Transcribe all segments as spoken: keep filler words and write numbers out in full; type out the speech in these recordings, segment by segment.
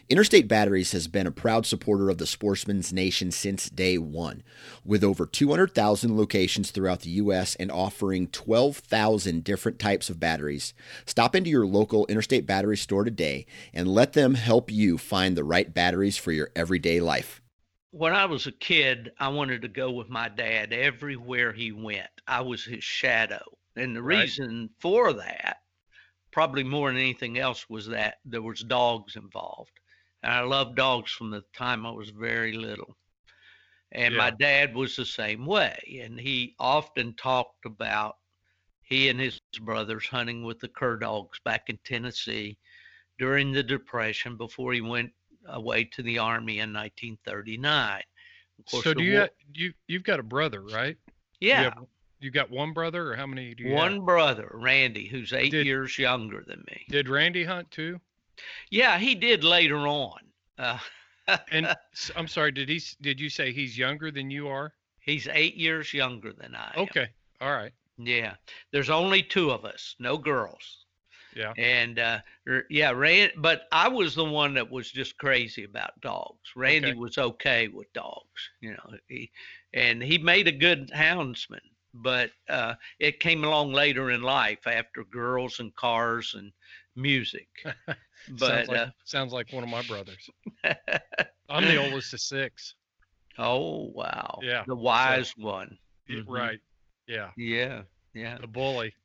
Interstate Batteries has been a proud supporter of the Sportsman's Nation since day one. With over two hundred thousand locations throughout the U S and offering twelve thousand different types of batteries, stop into your local Interstate Battery store today and let them help you find the right batteries for your everyday life. When I was a kid, I wanted to go with my dad everywhere he went. I was his shadow. And the Right. reason for that, probably more than anything else, was that there was dogs involved. And I loved dogs from the time I was very little. And my Yeah. dad was the same way. And he often talked about he and his brothers hunting with the cur dogs back in Tennessee during the Depression before he went away to the Army in nineteen thirty-nine. Of course, So the do you war- have, you you've got a brother, right? You yeah, have, you got one brother, or how many do you one have? brother, Randy, who's eight Did- years younger than me. Did Randy hunt too? Yeah, he did later on. Uh, And s- I'm sorry, did he s- did you say he's younger than you are? he's eight years younger than I am. Okay. All right. Yeah, there's only two of us, no girls. Yeah. And uh, r- yeah, Rand, but I was the one that was just crazy about dogs. Randy Okay. was okay with dogs, you know, he, and he made a good houndsman. But uh, it came along later in life after girls and cars and music. sounds But like uh, sounds like one of my brothers. I'm the oldest of six. oh wow, Yeah, the wise one. Y- Mhm. Right. Yeah. Yeah, yeah, The bully.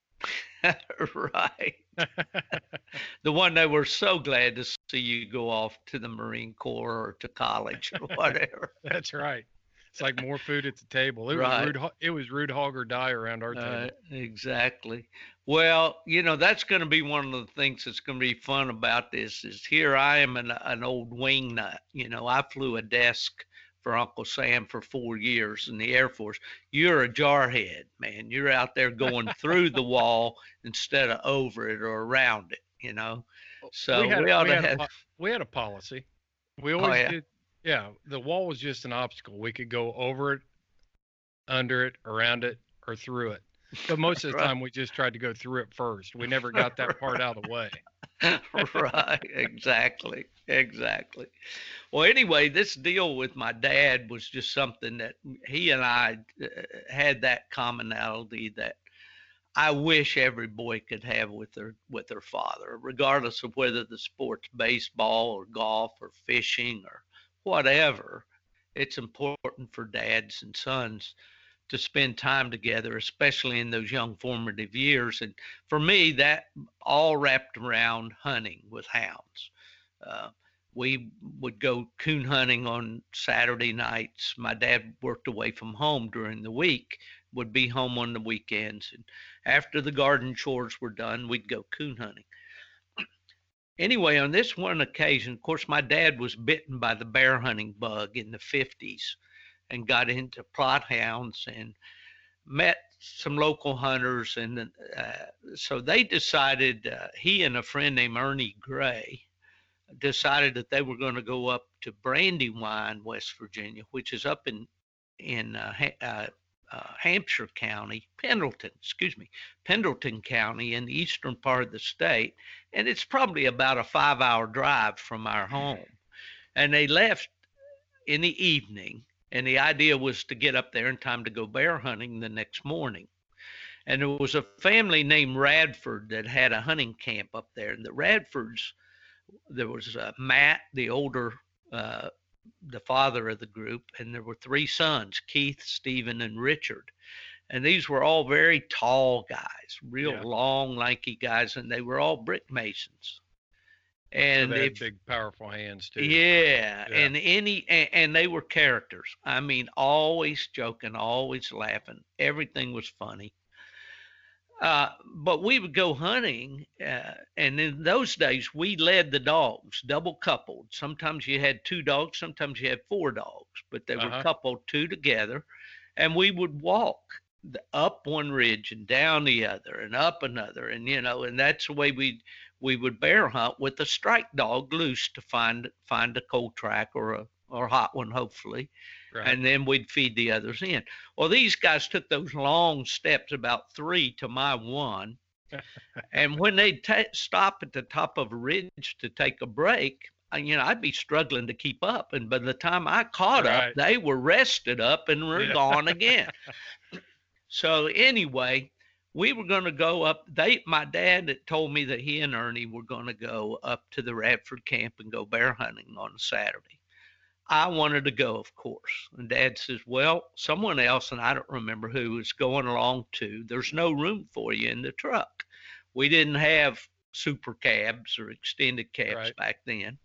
right. The one that we're so glad to see you go off to the Marine Corps or to college or whatever. That's right. It's like more food at the table. It was Right. rude. ho- It was rude hog or die around our Uh, table. exactly. Well, you know, that's going to be one of the things that's going to be fun about this is here I am an, an old wing nut. You know, I flew a desk for Uncle Sam for four years in the Air Force. You're a jarhead, man. You're out there going through the wall instead of over it or around it, you know. So we we, had ought we to had, a, have. po- we had a policy. We Oh, always yeah. did. Yeah, the wall was just an obstacle. We could go over it, under it, around it, or through it. But most of the Right. time, we just tried to go through it first. We never got that part out of the way. Right, exactly, exactly. Well, anyway, this deal with my dad was just something that he and I uh, had that commonality that I wish every boy could have with their with their father, regardless of whether the sport's baseball or golf or fishing or whatever. It's important for dads and sons to spend time together, especially in those young formative years. And for me, that all wrapped around hunting with hounds. Uh, we would go coon hunting on Saturday nights. My dad worked away from home during the week, would be home on the weekends. And after the garden chores were done, we'd go coon hunting. Anyway, on this one occasion, of course, my dad was bitten by the bear hunting bug in the fifties and got into plot hounds and met some local hunters. And uh, so they decided, uh, he and a friend named Ernie Gray decided that they were going to go up to Brandywine, West Virginia, which is up in, in uh, uh, uh, Hampshire County, Pendleton, excuse me, Pendleton County in the eastern part of the state. And it's probably about a five hour drive from our home. And they left in the evening. And the idea was to get up there in time to go bear hunting the next morning. And there was a family named Radford that had a hunting camp up there. And the Radfords, there was uh, Matt, the older, uh, the father of the group, and there were three sons, Keith, Stephen, and Richard. And these were all very tall guys, real Yeah. long, lanky guys, and they were all brick masons. So And they had if big, powerful hands too. yeah, Yeah. and any and, and they were characters. I mean, always joking, always laughing. Everything was funny. Uh, but we would go hunting, uh, and in those days we led the dogs, double coupled. Sometimes you had two dogs, sometimes you had four dogs, but they were Uh-huh. coupled two together, and we would walk the, up one ridge and down the other, and up another, and you know, and that's the way we we would bear hunt with a strike dog loose to find find a cold track or a or hot one, hopefully. Right. And then we'd feed the others in. Well, these guys took those long steps, about three to my one. And when they'd ta stop at the top of a ridge to take a break, you know, I'd be struggling to keep up. And by the time I caught Right. up, they were rested up and were Yeah. gone again. So anyway, we were going to go up. They, my dad had told me that he and Ernie were going to go up to the Radford camp and go bear hunting on Saturday. I wanted to go, of course. And Dad says, well, someone else, and I don't remember who, is going along too. There's no room for you in the truck. We didn't have super cabs or extended cabs Right. back then.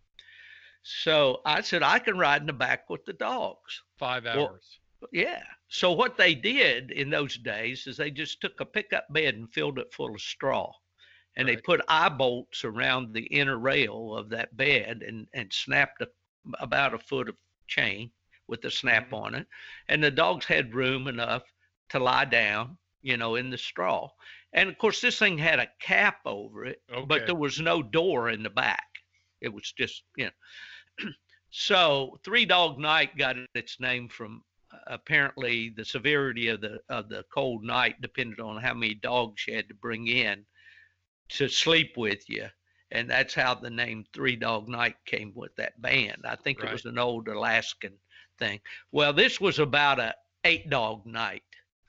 So I said, I can ride in the back with the dogs. Five hours. Well, yeah. So what they did in those days is they just took a pickup bed and filled it full of straw. And Right. they put eye bolts around the inner rail of that bed and, and snapped a, about a foot of chain with a snap Mm-hmm. on it. And the dogs had room enough to lie down, you know, in the straw. And of course, this thing had a cap over it, Okay. but there was no door in the back. It was just, you know. So Three Dog Night got its name from uh, apparently the severity of the of the cold night depended on how many dogs you had to bring in to sleep with you. And that's how the name Three Dog Night came with that band. I think Right. it was an old Alaskan thing. Well, this was about a eight dog night.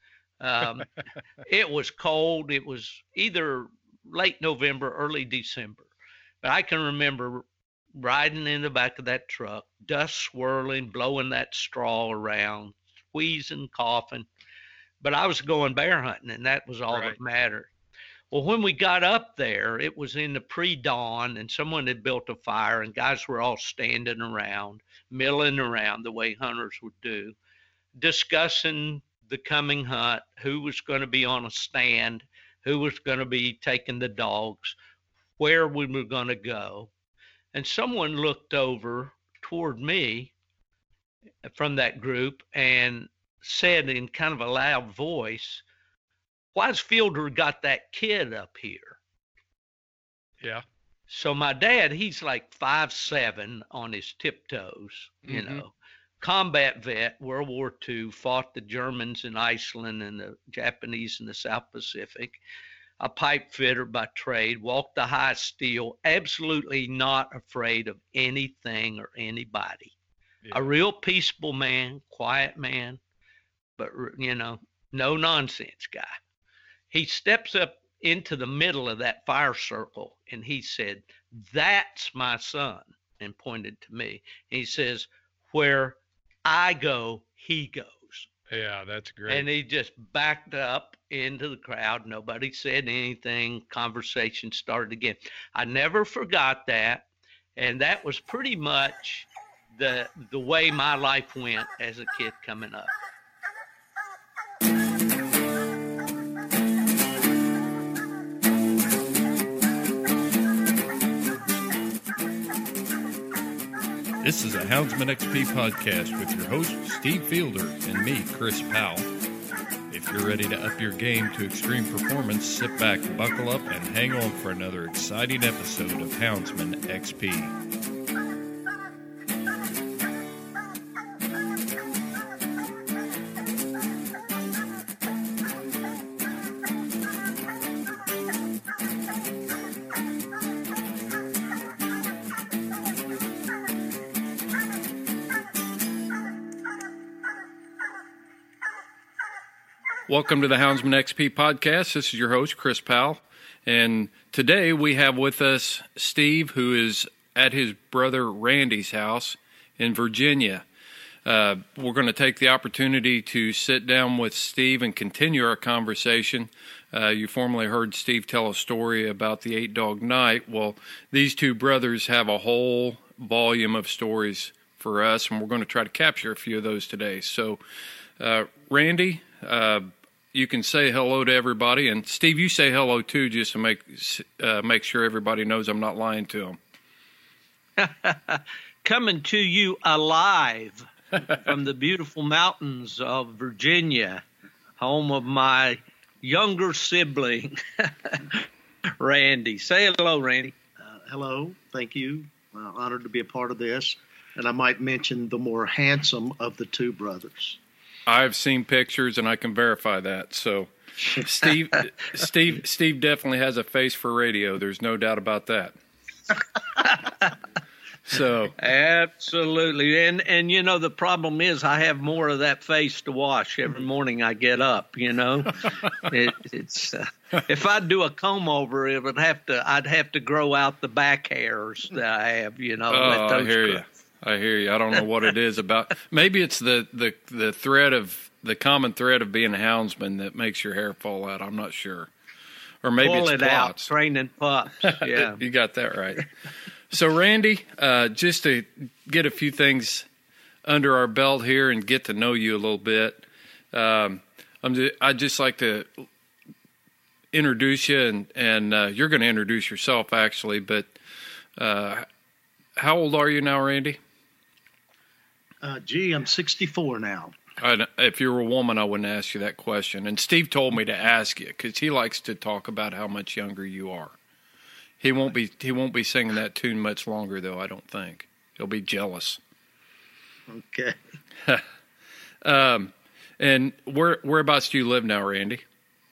Um, it was cold. It was either late November, early December. But I can remember riding in the back of that truck, dust swirling, blowing that straw around, wheezing, coughing. But I was going bear hunting, and that was all Right. that mattered. Well, when we got up there, it was in the pre-dawn, and someone had built a fire, and guys were all standing around, milling around the way hunters would do, discussing the coming hunt, who was going to be on a stand, who was going to be taking the dogs, where we were going to go. And someone looked over toward me from that group and said in kind of a loud voice, why's Fielder got that kid up here? Yeah. So my dad, he's like five seven on his tiptoes, you Mhm. know, combat vet, World War Two, fought the Germans in Iceland and the Japanese in the South Pacific, a pipe fitter by trade, walked the high steel, absolutely not afraid of anything or anybody. Yeah. A real peaceable man, quiet man, but, you know, no nonsense guy. He steps up into the middle of that fire circle and he said, that's my son, and pointed to me. He says, where I go, he goes. Yeah, that's great. And he just backed up into the crowd. Nobody said anything. Conversation started again. I never forgot that. And that was pretty much the the way my life went as a kid coming up. This is a Houndsman X P podcast with your host, Steve Fielder, and me, Chris Powell. If you're ready to up your game to extreme performance, sit back, buckle up, and hang on for another exciting episode of Houndsman X P. Welcome to the Houndsman X P podcast. This is your host, Chris Powell. And today we have with us Steve, who is at his brother Randy's house in Virginia. Uh, we're going to take the opportunity to sit down with Steve and continue our conversation. Uh, you formerly heard Steve tell a story about the Eight Dog Night. Well, these two brothers have a whole volume of stories for us, and we're going to try to capture a few of those today. So, uh, Randy, uh, you can say hello to everybody, and Steve, you say hello too, just to make uh, make sure everybody knows I'm not lying to them. Coming to you alive from the beautiful mountains of Virginia, home of my younger sibling, Randy. Say hello, Randy. Uh, hello, thank you. Uh, honored to be a part of this. And I might mention the more handsome of the two brothers. I've seen pictures, and I can verify that. So, Steve, Steve, Steve definitely has a face for radio. There's no doubt about that. So absolutely, and and you know the problem is I have more of that face to wash every morning I get up. You know, it, it's uh, if I do a comb over, it would have to I'd have to grow out the back hairs that I have. You know, oh, let those I hear grow. you. I hear you. I don't know what it is about. Maybe it's the the the thread of the common thread of being a houndsman that makes your hair fall out. I'm not sure, or maybe Pull it's it out, plots. training pups. Yeah, you got that right. So, Randy, uh, just to get a few things under our belt here and get to know you a little bit, um, I'm just, I'd just like to introduce you, and, and uh, you're going to introduce yourself, actually, but uh, how old are you now, Randy? Uh, gee, I'm sixty-four now. I, if you were a woman, I wouldn't ask you that question. And Steve told me to ask you because he likes to talk about how much younger you are. He won't be he won't be singing that tune much longer, though, I don't think. He'll be jealous. Okay. um, and where whereabouts do you live now, Randy?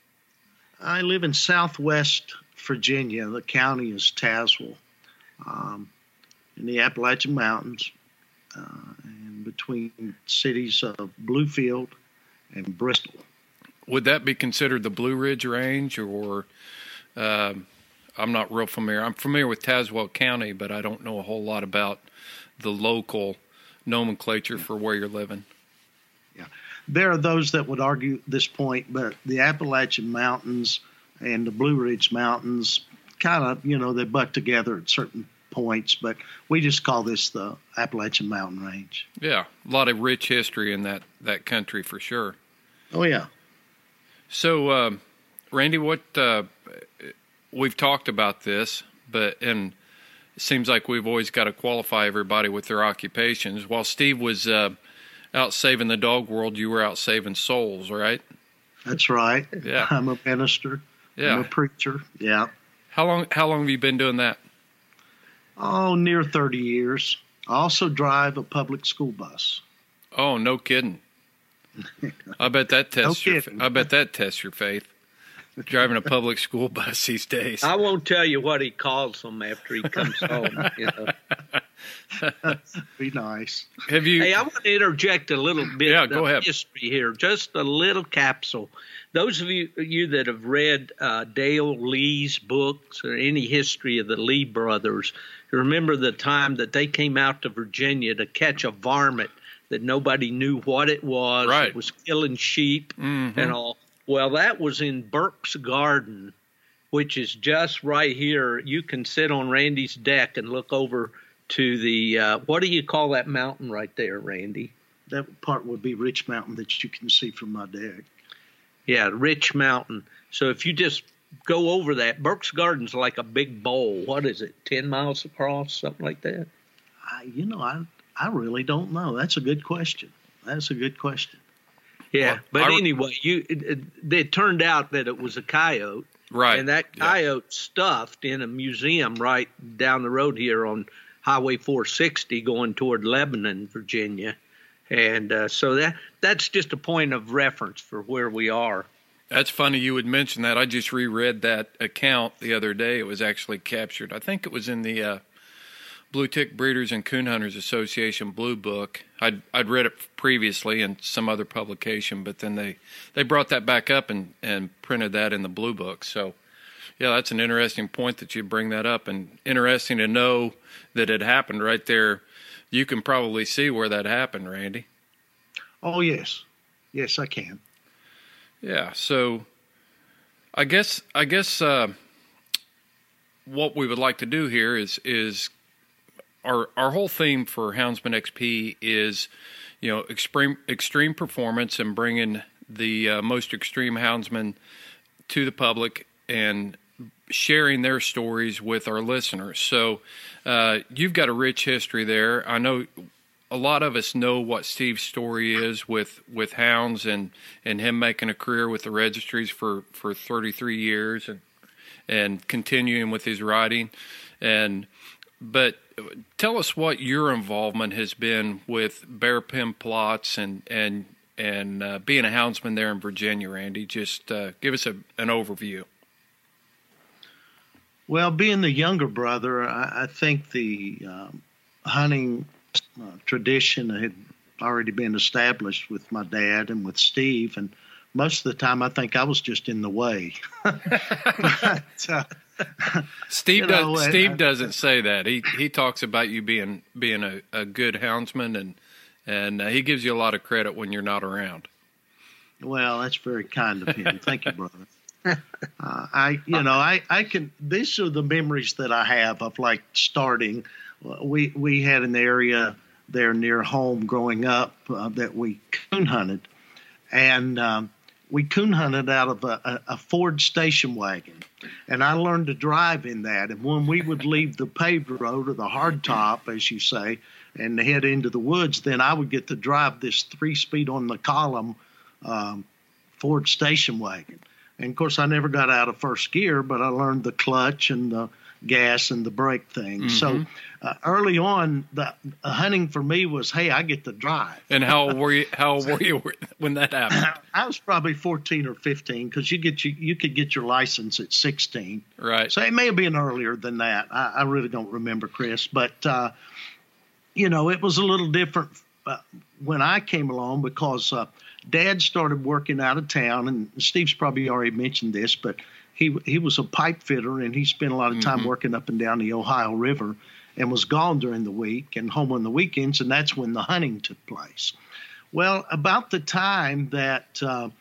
I live in Southwest Virginia. The county is Tazewell, um, in the Appalachian Mountains, uh, and between cities of Bluefield and Bristol. Would that be considered the Blue Ridge Range, or um, I'm not real familiar. I'm familiar with Tazewell County, but I don't know a whole lot about the local nomenclature for where you're living. Yeah, there are those that would argue this point, but the Appalachian Mountains and the Blue Ridge Mountains kind of, you know, they butt together at certain points, but we just call this the Appalachian Mountain Range. Yeah, a lot of rich history in that, that country for sure. Oh, yeah. So, uh, Randy, what uh, we've talked about this, but and it seems like we've always got to qualify everybody with their occupations. While Steve was uh, out saving the dog world, you were out saving souls, right? That's right. Yeah. I'm a minister. Yeah. I'm a preacher. Yeah. How long? How long have you been doing that? Oh, near thirty years. I also drive a public school bus. Oh, no kidding. I bet that tests No your. kidding. I bet that tests your faith. Driving a public school bus these days. I won't tell you what he calls them after he comes home. You know. Be nice. Have you? Hey, I want to interject a little bit Yeah, go of ahead. history here, just a little capsule. Those of you, you that have read uh, Dale Lee's books or any history of the Lee brothers, remember the time that they came out to Virginia to catch a varmint that nobody knew what it was. Right. It was killing sheep Mm-hmm. and all. Well, that was in Burke's Garden, which is just right here. You can sit on Randy's deck and look over to the, uh, what do you call that mountain right there, Randy? That part would be Rich Mountain that you can see from my deck. Yeah, Rich Mountain. So if you just go over that, Burke's Garden's like a big bowl. What is it, ten miles across, something like that? I, you know, I I really don't know. That's a good question. That's a good question. Yeah, Well, but I- anyway, you it, it, it turned out that it was a coyote. Right. And that Yeah. coyote stuffed in a museum right down the road here on Highway four sixty going toward Lebanon, Virginia. And uh, so that that's just a point of reference for where we are. That's funny you would mention that. I just reread that account the other day. It was actually captured. I think it was in the uh, Blue Tick Breeders and Coon Hunters Association Blue Book. I'd I'd read it previously in some other publication, but then they, they brought that back up and, and printed that in the Blue Book. So, yeah, that's an interesting point that you bring that up, and interesting to know that it happened right there. You can probably see where that happened, Randy. Oh, yes. Yes, I can. Yeah, so I guess I guess uh, what we would like to do here is is our our whole theme for Houndsman X P is, you know, extreme extreme performance and bringing the uh, most extreme houndsmen to the public and sharing their stories with our listeners. So uh, you've got a rich history there. I know a lot of us know what Steve's story is with, with hounds and, and him making a career with the registries for, for thirty-three years and and continuing with his riding. And but tell us what your involvement has been with bear pin plots and and and uh, being a houndsman there in Virginia, Randy. Just uh, give us a, an overview. Well, being the younger brother, I, I think the um, hunting uh, tradition had already been established with my dad and with Steve, and most of the time I think I was just in the way. but, uh, Steve you know, does, Steve I, doesn't say that. He he talks about you being being a, a good houndsman, and and uh, he gives you a lot of credit when you're not around. Well, that's very kind of him. Thank you, brother. Uh, I, you know, I, I can. These are the memories that I have of like starting. We we had an area there near home growing up uh, that we coon hunted, and um, we coon hunted out of a, a, a Ford station wagon, and I learned to drive in that. And when we would leave the paved road or the hard top, as you say, and head into the woods, then I would get to drive this three speed on the column um, Ford station wagon. And of course, I never got out of first gear, but I learned the clutch and the gas and the brake thing. Mm-hmm. So uh, early on, the uh, hunting for me was, hey, I get to drive. And how old were you? How old were you when that happened? I was probably fourteen or fifteen, because you get you you could get your license at sixteen. Right. So it may have been earlier than that. I, I really don't remember, Chris. But uh, you know, it was a little different uh, when I came along, because uh, Dad started working out of town, and Steve's probably already mentioned this, but he he was a pipe fitter, and he spent a lot of time mm-hmm. working up and down the Ohio River, and was gone during the week and home on the weekends, and that's when the hunting took place. Well, about the time that uh,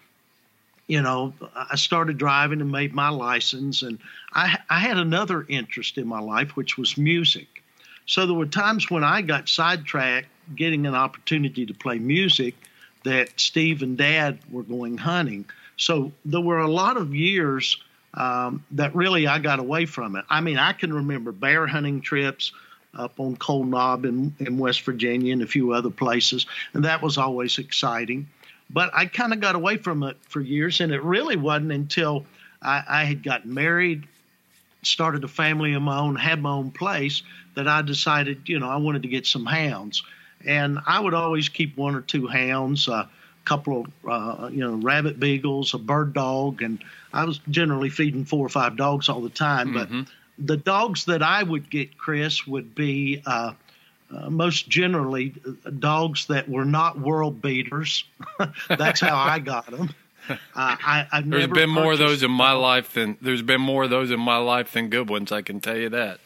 you know I started driving and made my license, and I I had another interest in my life, which was music. So there were times when I got sidetracked getting an opportunity to play music that Steve and Dad were going hunting. So there were a lot of years um, that really I got away from it. I mean, I can remember bear hunting trips up on Cold Knob in, in West Virginia and a few other places, and that was always exciting. But I kind of got away from it for years, and it really wasn't until I, I had gotten married, started a family of my own, had my own place, that I decided, you know, I wanted to get some hounds. And I would always keep one or two hounds, a couple of, uh, you know, rabbit beagles, a bird dog, and I was generally feeding four or five dogs all the time. Mm-hmm. But the dogs that I would get, Chris, would be uh, uh, most generally dogs that were not world beaters. That's how I got them. Uh, I, I've there's never been more of those in my them. life than there's been more of those in my life than good ones. I can tell you that.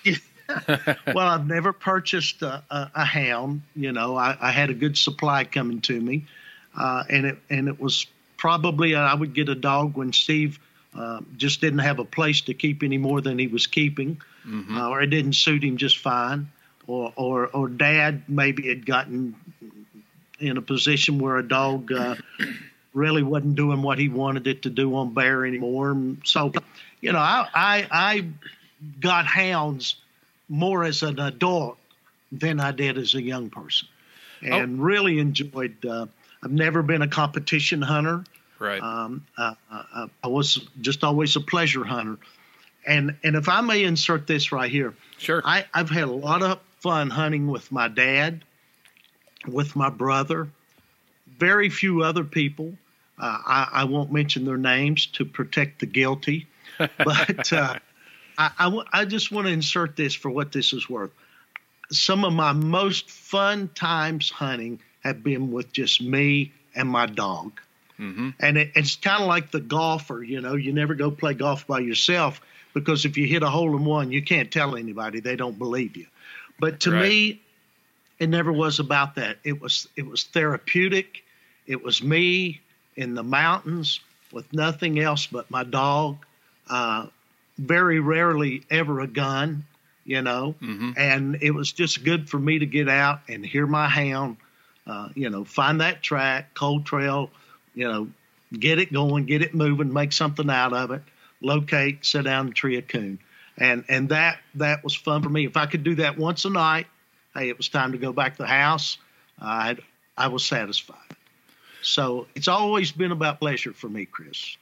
Well, I've never purchased a, a, a hound. You know, I, I had a good supply coming to me, uh, and it and it was probably I would get a dog when Steve uh, just didn't have a place to keep any more than he was keeping, mm-hmm. uh, or it didn't suit him just fine, or or or Dad maybe had gotten in a position where a dog uh, really wasn't doing what he wanted it to do on bear anymore, and so you know I I, I got hounds more as an adult than I did as a young person, and oh. really enjoyed. Uh, I've never been a competition hunter. Right. Um, uh, uh, I was just always a pleasure hunter, and and if I may insert this right here, sure. I, I've had a lot of fun hunting with my dad, with my brother, very few other people. Uh, I, I won't mention their names to protect the guilty, but. Uh, I, I, w- I just want to insert this for what this is worth. Some of my most fun times hunting have been with just me and my dog. Mm-hmm. And it, it's kind of like the golfer, you know, you never go play golf by yourself, because if you hit a hole in one, you can't tell anybody. They don't believe you. But to right. me, it never was about that. It was it was therapeutic. It was me in the mountains with nothing else but my dog. Uh Very rarely ever a gun, you know, mm-hmm. and it was just good for me to get out and hear my hound, uh, you know, find that track, cold trail, you know, get it going, get it moving, make something out of it, locate, sit down and tree a coon. And and that that was fun for me. If I could do that once a night, hey, it was time to go back to the house. I I was satisfied. So it's always been about pleasure for me, Chris.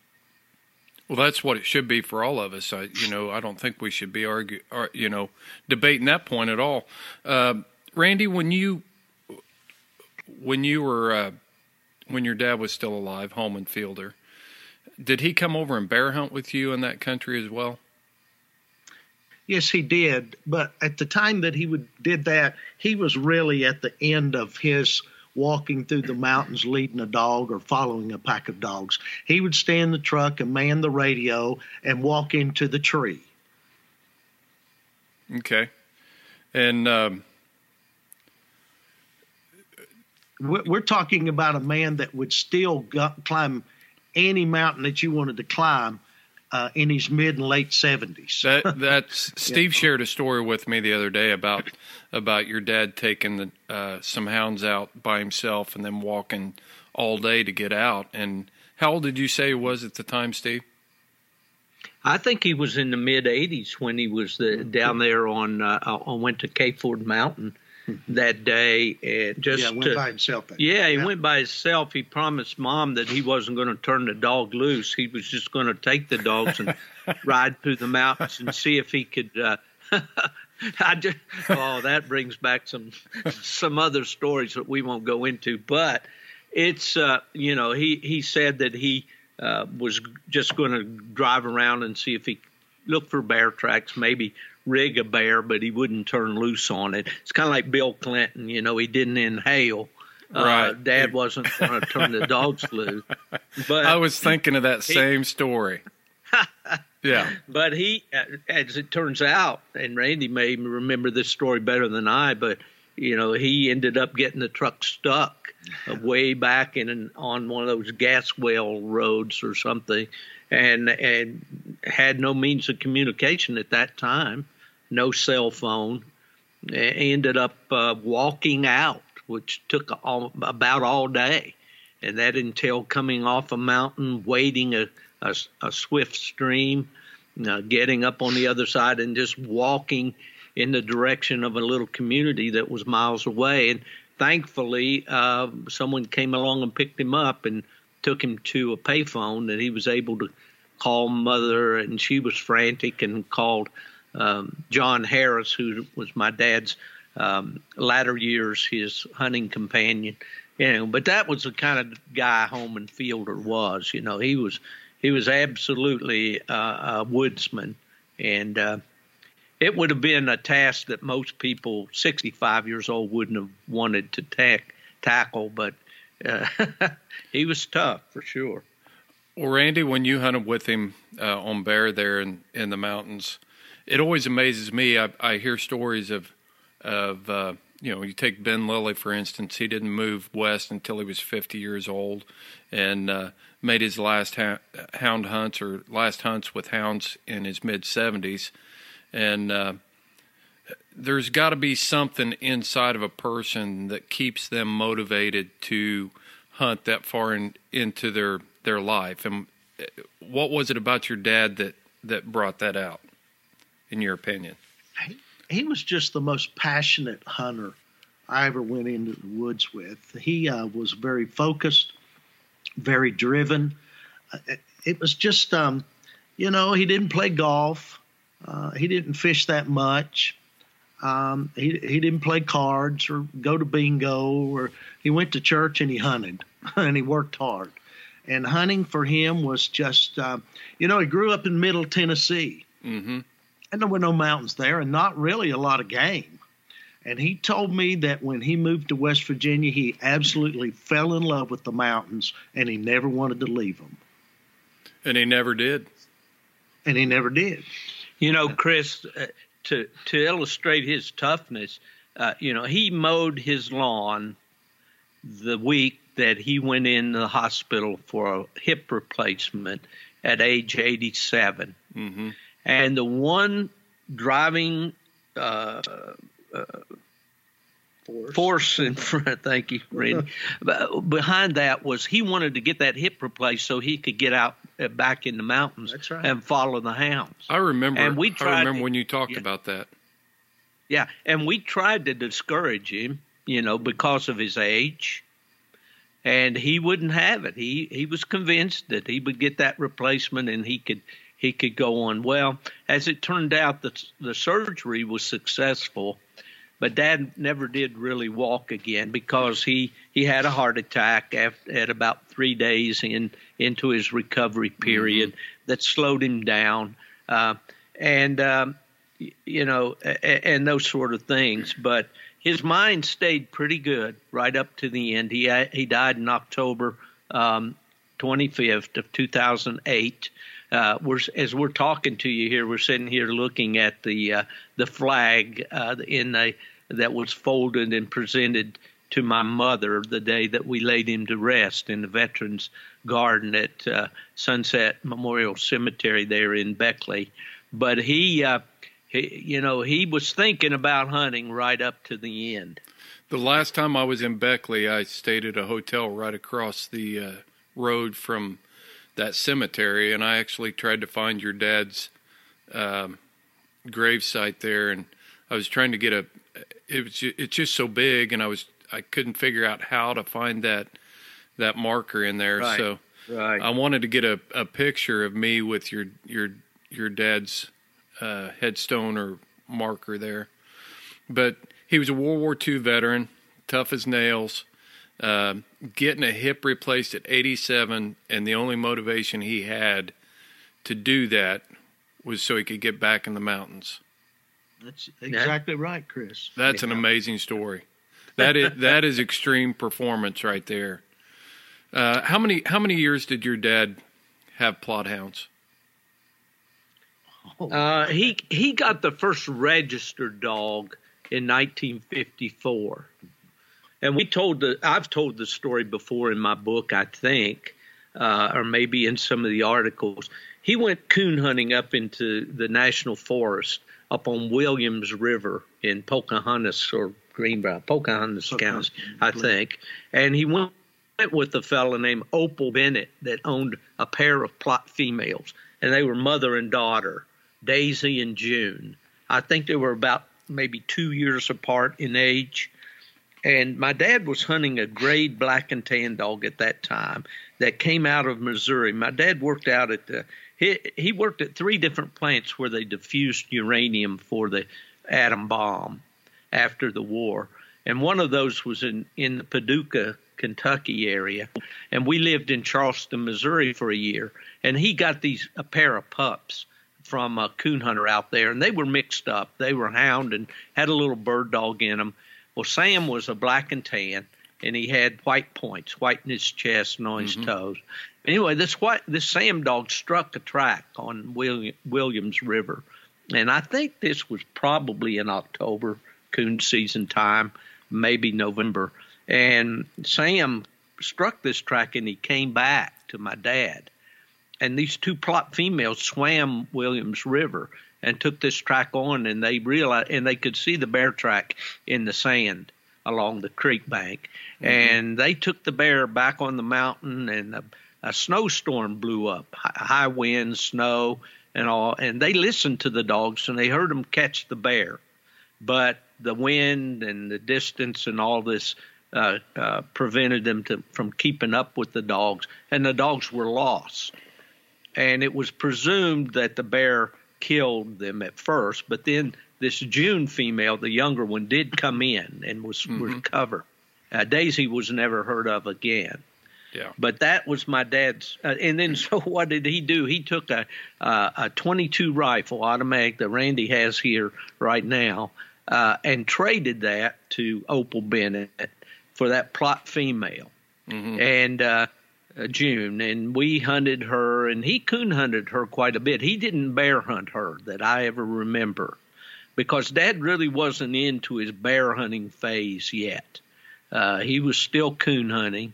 Well, that's what it should be for all of us. I, you know, I don't think we should be argue, or, you know, debating that point at all. Uh, Randy, when you when you were uh, when your dad was still alive, Holman Fielder, did he come over and bear hunt with you in that country as well? Yes, he did. But at the time that he would did that, he was really at the end of his walking through the mountains leading a dog or following a pack of dogs. He would stay in the truck and man the radio and walk into the tree. Okay. And um, we're talking about a man that would still go, climb any mountain that you wanted to climb uh, in his mid and late seventies. That that's Steve Yeah. shared a story with me the other day about about your dad taking the, uh, some hounds out by himself and then walking all day to get out. And how old did you say he was at the time, Steve? I think he was in the mid eighties when he was the, down there on uh, on went to Cape Ford Mountain that day, and just yeah, went to, by himself. That yeah, day. he went by himself. He promised Mom that he wasn't going to turn the dog loose. He was just going to take the dogs and ride through the mountains and see if he could. Uh, I just, oh, that brings back some some other stories that we won't go into. But it's uh, you know he he said that he uh, was just going to drive around and see if he looked for bear tracks, maybe rig a bear, but he wouldn't turn loose on it. It's kind of like Bill Clinton, you know, he didn't inhale. Right. Uh, Dad wasn't going to turn the dogs loose. But I was thinking of that same story. Yeah. But he, as it turns out, and Randy may remember this story better than I, but, you know, he ended up getting the truck stuck uh, way back in an, on one of those gas well roads or something, and and had no means of communication at that time, no cell phone. Ended up uh, walking out, which took all, about all day, and that entailed coming off a mountain, wading a, a, a swift stream, uh, getting up on the other side, and just walking in the direction of a little community that was miles away. And thankfully, uh, someone came along and picked him up and took him to a payphone that he was able to call Mother, and she was frantic and called um, John Harris, who was my dad's um, latter years, his hunting companion. You know, but that was the kind of guy Holman Fielder was. You know, he was he was absolutely uh, a woodsman, and uh, it would have been a task that most people sixty-five years old wouldn't have wanted to tack, tackle, but uh, he was tough for sure. Well, Randy, when you hunted with him uh, on bear there in, in the mountains, it always amazes me. I, I hear stories of, of uh, you know, you take Ben Lilly, for instance. He didn't move west until he was fifty years old and uh, made his last ha- hound hunts or last hunts with hounds in his mid-seventies. And uh, there's got to be something inside of a person that keeps them motivated to hunt that far in, into their their life. And what was it about your dad that, that brought that out, in your opinion? He, he was just the most passionate hunter I ever went into the woods with. He uh, was very focused, very driven. It, it was just, um, you know, he didn't play golf. Uh, he didn't fish that much. Um, he he didn't play cards or go to bingo, or he went to church and he hunted and he worked hard. And hunting for him was just, uh, you know, he grew up in Middle Tennessee. Mm-hmm. And there were no mountains there and not really a lot of game. And he told me that when he moved to West Virginia, he absolutely fell in love with the mountains and he never wanted to leave them. And he never did. And he never did. You know, Chris, uh, to to illustrate his toughness, uh, you know, he mowed his lawn the week that he went in the hospital for a hip replacement at age eighty-seven. Mm-hmm. And the one driving uh, uh, Force. force in front, thank you, Randy, behind that was he wanted to get that hip replaced so he could get out uh, back in the mountains. That's right. And follow the hounds. I remember. And we I tried remember to- when you talked yeah. about that. Yeah, and we tried to discourage him, you know, because of his age, and he wouldn't have it. He he was convinced that he would get that replacement and he could he could go on. Well, as it turned out, the the surgery was successful, but Dad never did really walk again because he, he had a heart attack after, at about three days in into his recovery period mm-hmm. that slowed him down, uh, and. Um, you know, and, and those sort of things. But his mind stayed pretty good right up to the end. He he died in October um, twenty-fifth of two thousand eight. Uh, we're as we're talking to you here, we're sitting here looking at the uh, the flag uh, in a that was folded and presented to my mother the day that we laid him to rest in the Veterans Garden at uh, Sunset Memorial Cemetery there in Beckley. But he, uh, he, you know, he was thinking about hunting right up to the end. The last time I was in Beckley, I stayed at a hotel right across the uh, road from that cemetery, and I actually tried to find your dad's um, gravesite there, and I was trying to get a. It was just, it's just so big, and I was I couldn't figure out how to find that that marker in there. Right. So right. I wanted to get a, a picture of me with your your your dad's uh, headstone or marker there. But he was a World War Two veteran, tough as nails, uh, getting a hip replaced at eighty-seven, and the only motivation he had to do that was so he could get back in the mountains. That's exactly yeah. right, Chris. That's yeah. an amazing story. That is that is extreme performance right there. Uh, how many how many years did your dad have Plott hounds? Uh, he he got the first registered dog in nineteen fifty-four, and we told the I've told the story before in my book, I think, uh, or maybe in some of the articles. He went coon hunting up into the national forest up on Williams River in Pocahontas or Greenbrier, Pocahontas County, I think, and he went with a fellow named Opal Bennett that owned a pair of Plott females, and they were mother and daughter, Daisy and June. I think they were about maybe two years apart in age. And my dad was hunting a grade black and tan dog at that time that came out of Missouri. My dad worked out at the he, he worked at three different plants where they diffused uranium for the atom bomb after the war. And one of those was in, in the Paducah, Kentucky area. And we lived in Charleston, Missouri for a year. And he got these a pair of pups from a coon hunter out there, and they were mixed up. They were hound and had a little bird dog in them. Well, Sam was a black and tan, and he had white points, white in his chest and on his mm-hmm. toes. Anyway, this white, this Sam dog struck a track on William, Williams River, and I think this was probably in October, coon season time, maybe November. And Sam struck this track, and he came back to my dad. And these two Plott females swam Williams River and took this track on, and they realized, and they could see the bear track in the sand along the creek bank. Mm-hmm. And they took the bear back on the mountain, and a, a snowstorm blew up, high winds, snow, and all. And they listened to the dogs, and they heard them catch the bear. But the wind and the distance and all this uh, uh, prevented them to, from keeping up with the dogs, and the dogs were lost. And it was presumed that the bear killed them at first, but then this June female, the younger one, did come in and was mm-hmm. recovered. Uh, Daisy was never heard of again. Yeah. But that was my dad's. Uh, and then so what did he do? He took a, uh, a twenty-two rifle automatic that Randy has here right now uh, and traded that to Opal Bennett for that Plott female. Mm-hmm. And uh, Uh, June, and we hunted her, and he coon hunted her quite a bit. He didn't bear hunt her that I ever remember, because Dad really wasn't into his bear hunting phase yet. Uh, he was still coon hunting,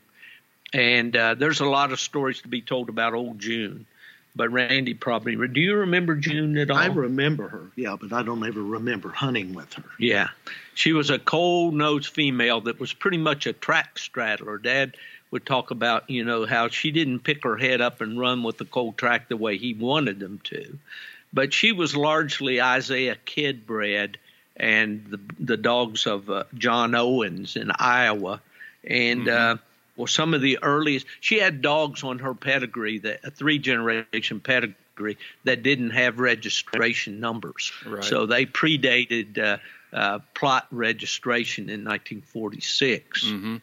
and uh, there's a lot of stories to be told about old June. But Randy probably, do you remember June at all? I remember her, yeah, but I don't ever remember hunting with her. Yeah, she was a cold-nosed female that was pretty much a track straddler. Dad would talk about, you know, how she didn't pick her head up and run with the cold track the way he wanted them to. But she was largely Isaiah Kidd bred, and the the dogs of uh, John Owens in Iowa. And, mm-hmm. uh, well, some of the earliest, she had dogs on her pedigree, that a three-generation pedigree, that didn't have registration numbers. Right. So they predated uh, uh, Plott registration in nineteen forty-six. Mm-hmm.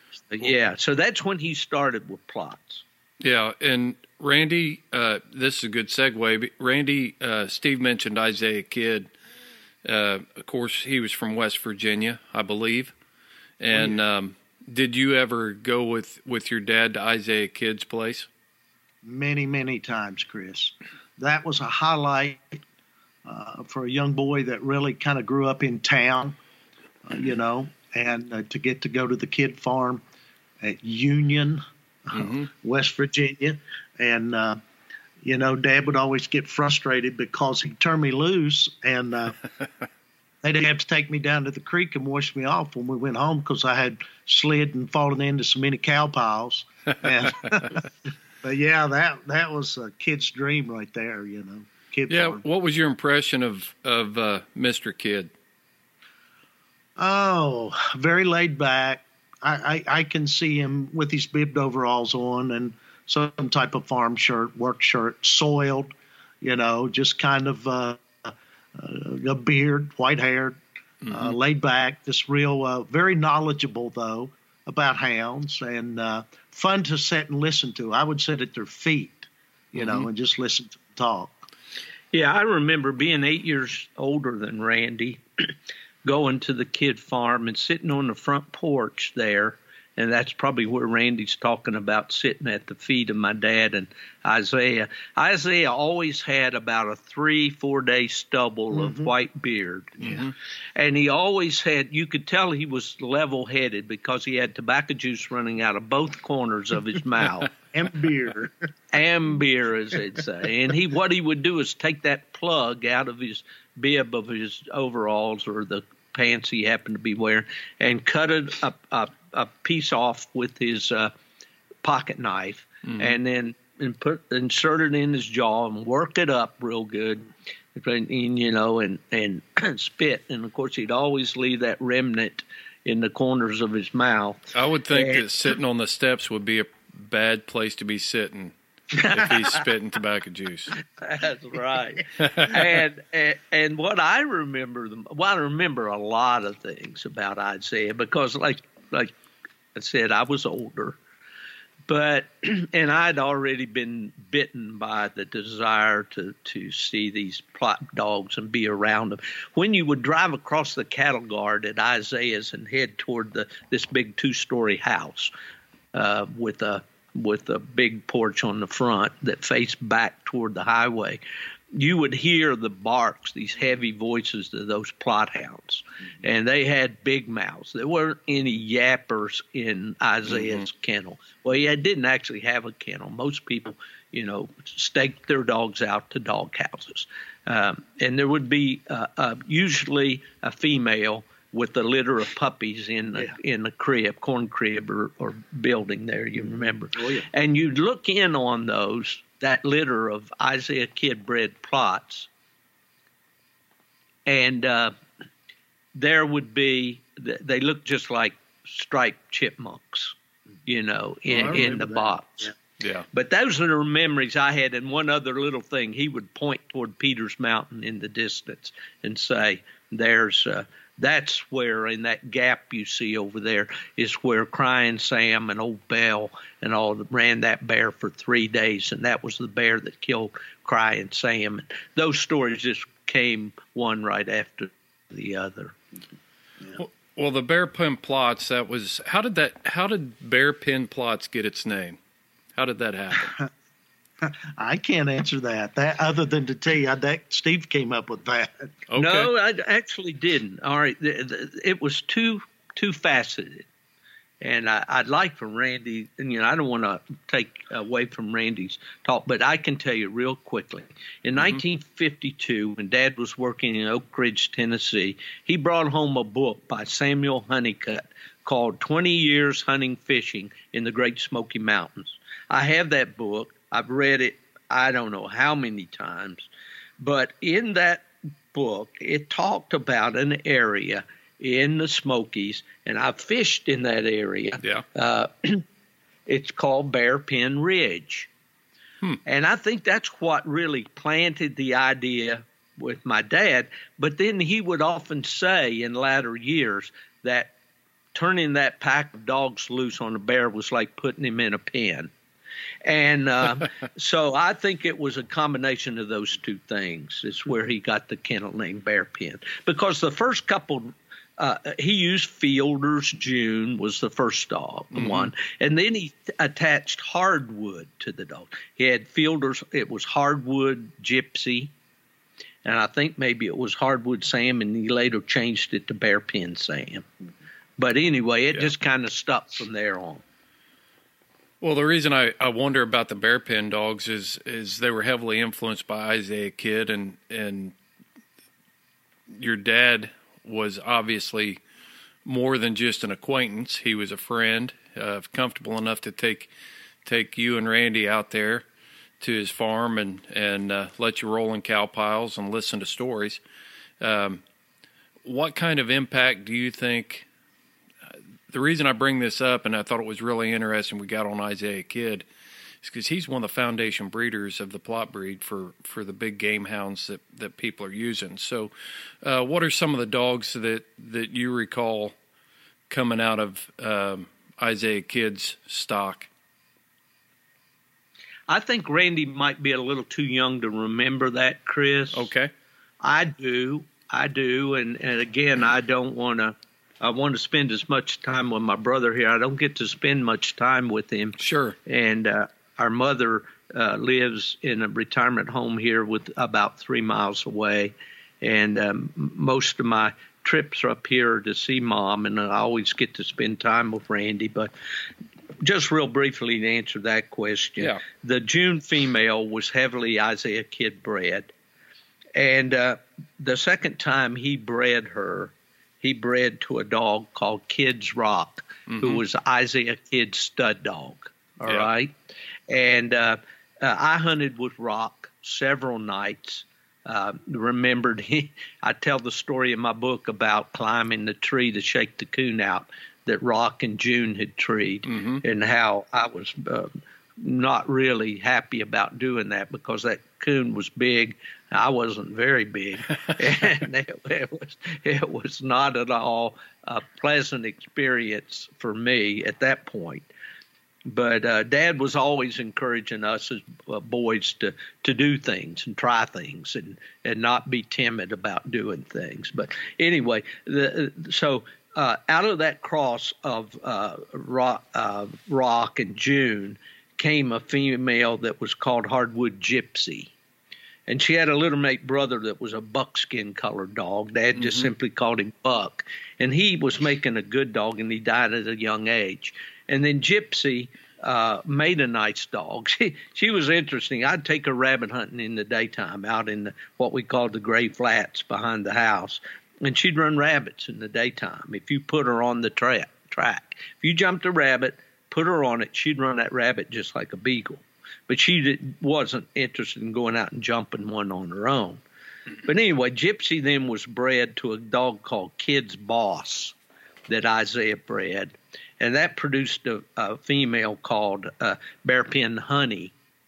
Yeah, so that's when he started with Plotts. Yeah, and Randy, uh, this is a good segue. Randy, uh, Steve mentioned Isaiah Kidd. Uh, of course, he was from West Virginia, I believe. And oh, yeah. um, did you ever go with, with your dad to Isaiah Kidd's place? Many, many times, Chris. That was a highlight uh, for a young boy that really kind of grew up in town, uh, you know, and uh, to get to go to the Kidd farm at Union, mm-hmm. uh, West Virginia. And, uh, you know, Dad would always get frustrated because he'd turn me loose, and uh, they'd have to take me down to the creek and wash me off when we went home because I had slid and fallen into so many cow piles. And, but, yeah, that that was a kid's dream right there, you know. Kidd yeah, farm. What was your impression of, of uh, Mister Kidd? Oh, very laid back. I, I, I can see him with his bibbed overalls on and some type of farm shirt, work shirt, soiled, you know, just kind of uh, uh, a beard, white-haired, mm-hmm. uh, laid back, just real, uh, very knowledgeable, though, about hounds, and uh, fun to sit and listen to. I would sit at their feet, you mm-hmm. know, and just listen to them talk. Yeah, I remember being eight years older than Randy, going to the Kidd farm and sitting on the front porch there. And that's probably where Randy's talking about, sitting at the feet of my dad and Isaiah. Isaiah always had about a three, four-day stubble mm-hmm. of white beard. Mm-hmm. And he always had, you could tell he was level-headed because he had tobacco juice running out of both corners of his mouth. And beer. And beer, as they'd say. And he, what he would do is take that plug out of his bib of his overalls or the pants he happened to be wearing and cut it a, a, a piece off with his uh, pocket knife, mm-hmm. and then and put insert it in his jaw and work it up real good, and, you know, and and spit. And of course, he'd always leave that remnant in the corners of his mouth. I would think and, that sitting on the steps would be a bad place to be sitting if he's spitting tobacco juice. That's right. and, and and what I remember, them, well, I remember a lot of things about Isaiah because, like like I said, I was older, but and I'd already been bitten by the desire to to see these plot dogs and be around them. When you would drive across the cattle guard at Isaiah's and head toward the this big two-story house uh, with a with a big porch on the front that faced back toward the highway, you would hear the barks, these heavy voices of those plot hounds. Mm-hmm. And they had big mouths. There weren't any yappers in Isaiah's mm-hmm. kennel. Well, he didn't actually have a kennel. Most people, you know, staked their dogs out to dog houses. Um, and there would be uh, uh, usually a female with a litter of puppies in the yeah. in the crib, corn crib or, or building there, you remember. Oh, yeah. And you'd look in on those, that litter of Isaiah Kidd bred plots, and uh, there would be, they looked just like striped chipmunks, you know, in, oh, in the that. box. Yeah. Yeah. But those are the memories I had. And one other little thing, he would point toward Peters Mountain in the distance and say, there's uh, that's where in that gap you see over there is where Crying Sam and Old Bell and all ran that bear for three days. And that was the bear that killed Crying Sam. And those stories just came one right after the other. Yeah. Well, well, the bear pin plots, that was, how did that, how did bear pin plots get its name? How did that happen? I can't answer that. That other than to tell you that Steve came up with that. Okay. No, I actually didn't. All right, it was too too faceted, and I, I'd like for Randy. And you know, I don't want to take away from Randy's talk, but I can tell you real quickly. In mm-hmm. nineteen fifty-two, when Dad was working in Oak Ridge, Tennessee, he brought home a book by Samuel Honeycutt called twenty years Hunting Fishing in the Great Smoky Mountains. I have that book. I've read it I don't know how many times. But in that book, it talked about an area in the Smokies, and I've fished in that area. Yeah. Uh, it's called Bear Pin Ridge. Hmm. And I think that's what really planted the idea with my dad. But then he would often say in latter years that turning that pack of dogs loose on a bear was like putting him in a pen. And uh, so I think it was a combination of those two things. It's where he got the kennel name Bearpin. Because the first couple, uh, he used Fielder's June was the first dog, mm-hmm. one. And then he attached Hardwood to the dog. He had Fielder's, it was Hardwood Gypsy. And I think maybe it was Hardwood Sam, and he later changed it to Bearpin Sam. But anyway, it yeah. just kind of stuck from there on. Well, the reason I, I wonder about the Bearpin dogs is is they were heavily influenced by Isaiah Kidd, and and your dad was obviously more than just an acquaintance. He was a friend, uh, comfortable enough to take take you and Randy out there to his farm and and uh, let you roll in cow piles and listen to stories. Um, what kind of impact do you think? Uh, the reason I bring this up, and I thought it was really interesting, we got on Isaiah Kidd, is because he's one of the foundation breeders of the plot breed for, for the big game hounds that, that people are using. So, uh, what are some of the dogs that that you recall coming out of um, Isaiah Kidd's stock? I think Randy might be a little too young to remember that, Chris. Okay. I do. I do. And, and again, I don't want to – I want to spend as much time with my brother here. I don't get to spend much time with him. Sure. And uh, our mother uh, lives in a retirement home here with about three miles away. And um, most of my trips are up here to see Mom, and I always get to spend time with Randy. But – just real briefly to answer that question, yeah. the June female was heavily Isaiah Kidd bred. And uh, the second time he bred her, he bred to a dog called Kidd's Rock, mm-hmm. who was Isaiah Kidd's stud dog. All yeah. right. And uh, uh, I hunted with Rock several nights. Uh, remembered he, I tell the story in my book about climbing the tree to shake the coon out that Rock and June had treed, mm-hmm. and how I was uh, not really happy about doing that because that coon was big. I wasn't very big, and it, it was it was not at all a pleasant experience for me at that point. But uh, Dad was always encouraging us as uh, boys to, to do things and try things and, and not be timid about doing things. But anyway, the, so. Uh, out of that cross of uh, rock, uh, Rock and June came a female that was called Hardwood Gypsy. And she had a little mate brother that was a buckskin colored dog. Dad just mm-hmm. simply called him Buck. And he was making a good dog, and he died at a young age. And then Gypsy uh, made a nice dog. She, she was interesting. I'd take her rabbit hunting in the daytime out in the, what we called the gray flats behind the house. And she'd run rabbits in the daytime if you put her on the tra- track. If you jumped a rabbit, put her on it, she'd run that rabbit just like a beagle. But she did, wasn't interested in going out and jumping one on her own. But anyway, Gypsy then was bred to a dog called Kidd's Boss that Isaiah bred. And that produced a, a female called uh, Bearpin Honey.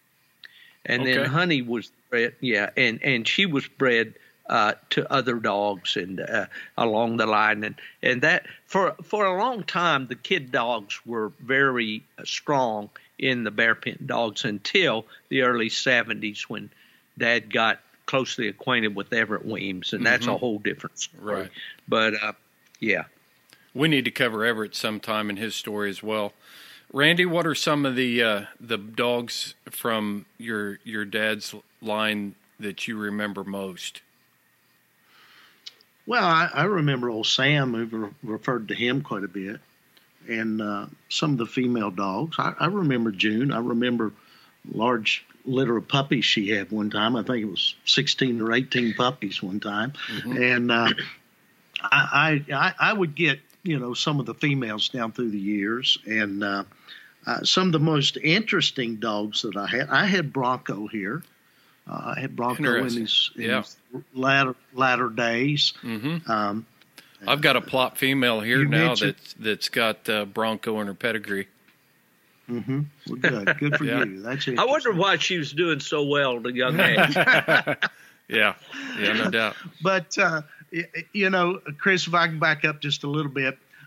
And okay. then Honey was bred, yeah, and, and she was bred Uh, to other dogs and uh, along the line, and and that for for a long time the Kidd dogs were very uh, strong in the Bearpin dogs until the early seventies when Dad got closely acquainted with Everett Weems, and that's mm-hmm. a whole different story. Right. But uh, yeah, we need to cover Everett sometime in his story as well. Randy, what are some of the uh, the dogs from your your dad's line that you remember most? Well, I, I remember old Sam, who re- referred to him quite a bit, and uh, some of the female dogs. I, I remember June. I remember a large litter of puppies she had one time. I think it was sixteen or eighteen puppies one time. Mm-hmm. And uh, I, I I would get, you know, some of the females down through the years. And uh, uh, some of the most interesting dogs that I had, I had Bronco here. Uh, I had Bronco in his, in yeah. his latter latter days. Mm-hmm. Um, I've got a plop female here now that's that's got uh, Bronco in her pedigree. Mm-hmm. Well, good, good for yeah. you. That's it. I wonder why she was doing so well at a young age. yeah, yeah, no doubt. But uh, you know, Chris, if I can back up just a little bit,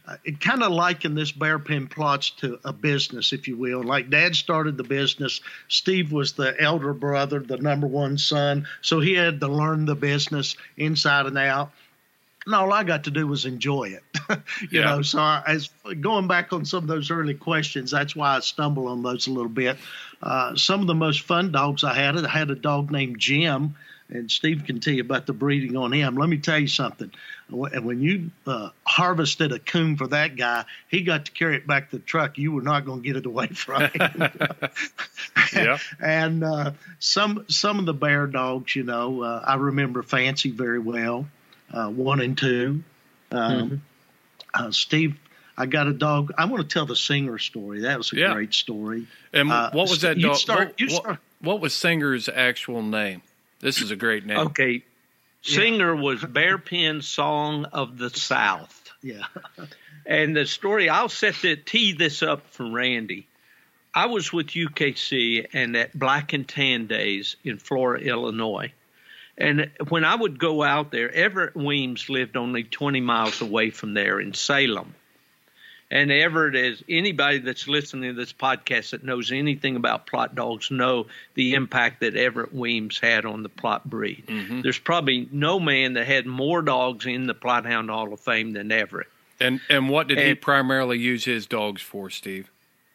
uh, it kind of likened this bear pen plots to a business, if you will. Like Dad started the business. Steve was the elder brother, the number one son. So he had to learn the business inside and out. And all I got to do was enjoy it, you Yeah. know. So I, as going back on some of those early questions, that's why I stumble on those a little bit. Uh, some of the most fun dogs I had, I had a dog named Jim, and Steve can tell you about the breeding on him. Let me tell you something. And when you uh, harvested a coon for that guy, he got to carry it back to the truck. You were not going to get it away from him. Yeah. And uh, some some of the bear dogs, you know, uh, I remember Fancy very well. Uh, one and two. Um, Mm-hmm. uh, Steve, I got a dog. I want to tell the Singer story. That was a Yeah. great story. And Uh, what was that you dog? start- what, you what- start- what was Singer's actual name? This is a great name. Okay. Singer was Bear Pen Song of the South. Yeah. And the story, I'll set the tee this up for Randy. I was with U K C and at Black and Tan Days in Flora, Illinois. And when I would go out there, Everett Weems lived only twenty miles away from there in Salem. And Everett, is anybody that's listening to this podcast that knows anything about Plott dogs know the impact that Everett Weems had on the Plott breed. Mm-hmm. There's probably no man that had more dogs in the Plott Hound Hall of Fame than Everett. And and what did he And- primarily use his dogs for, Steve?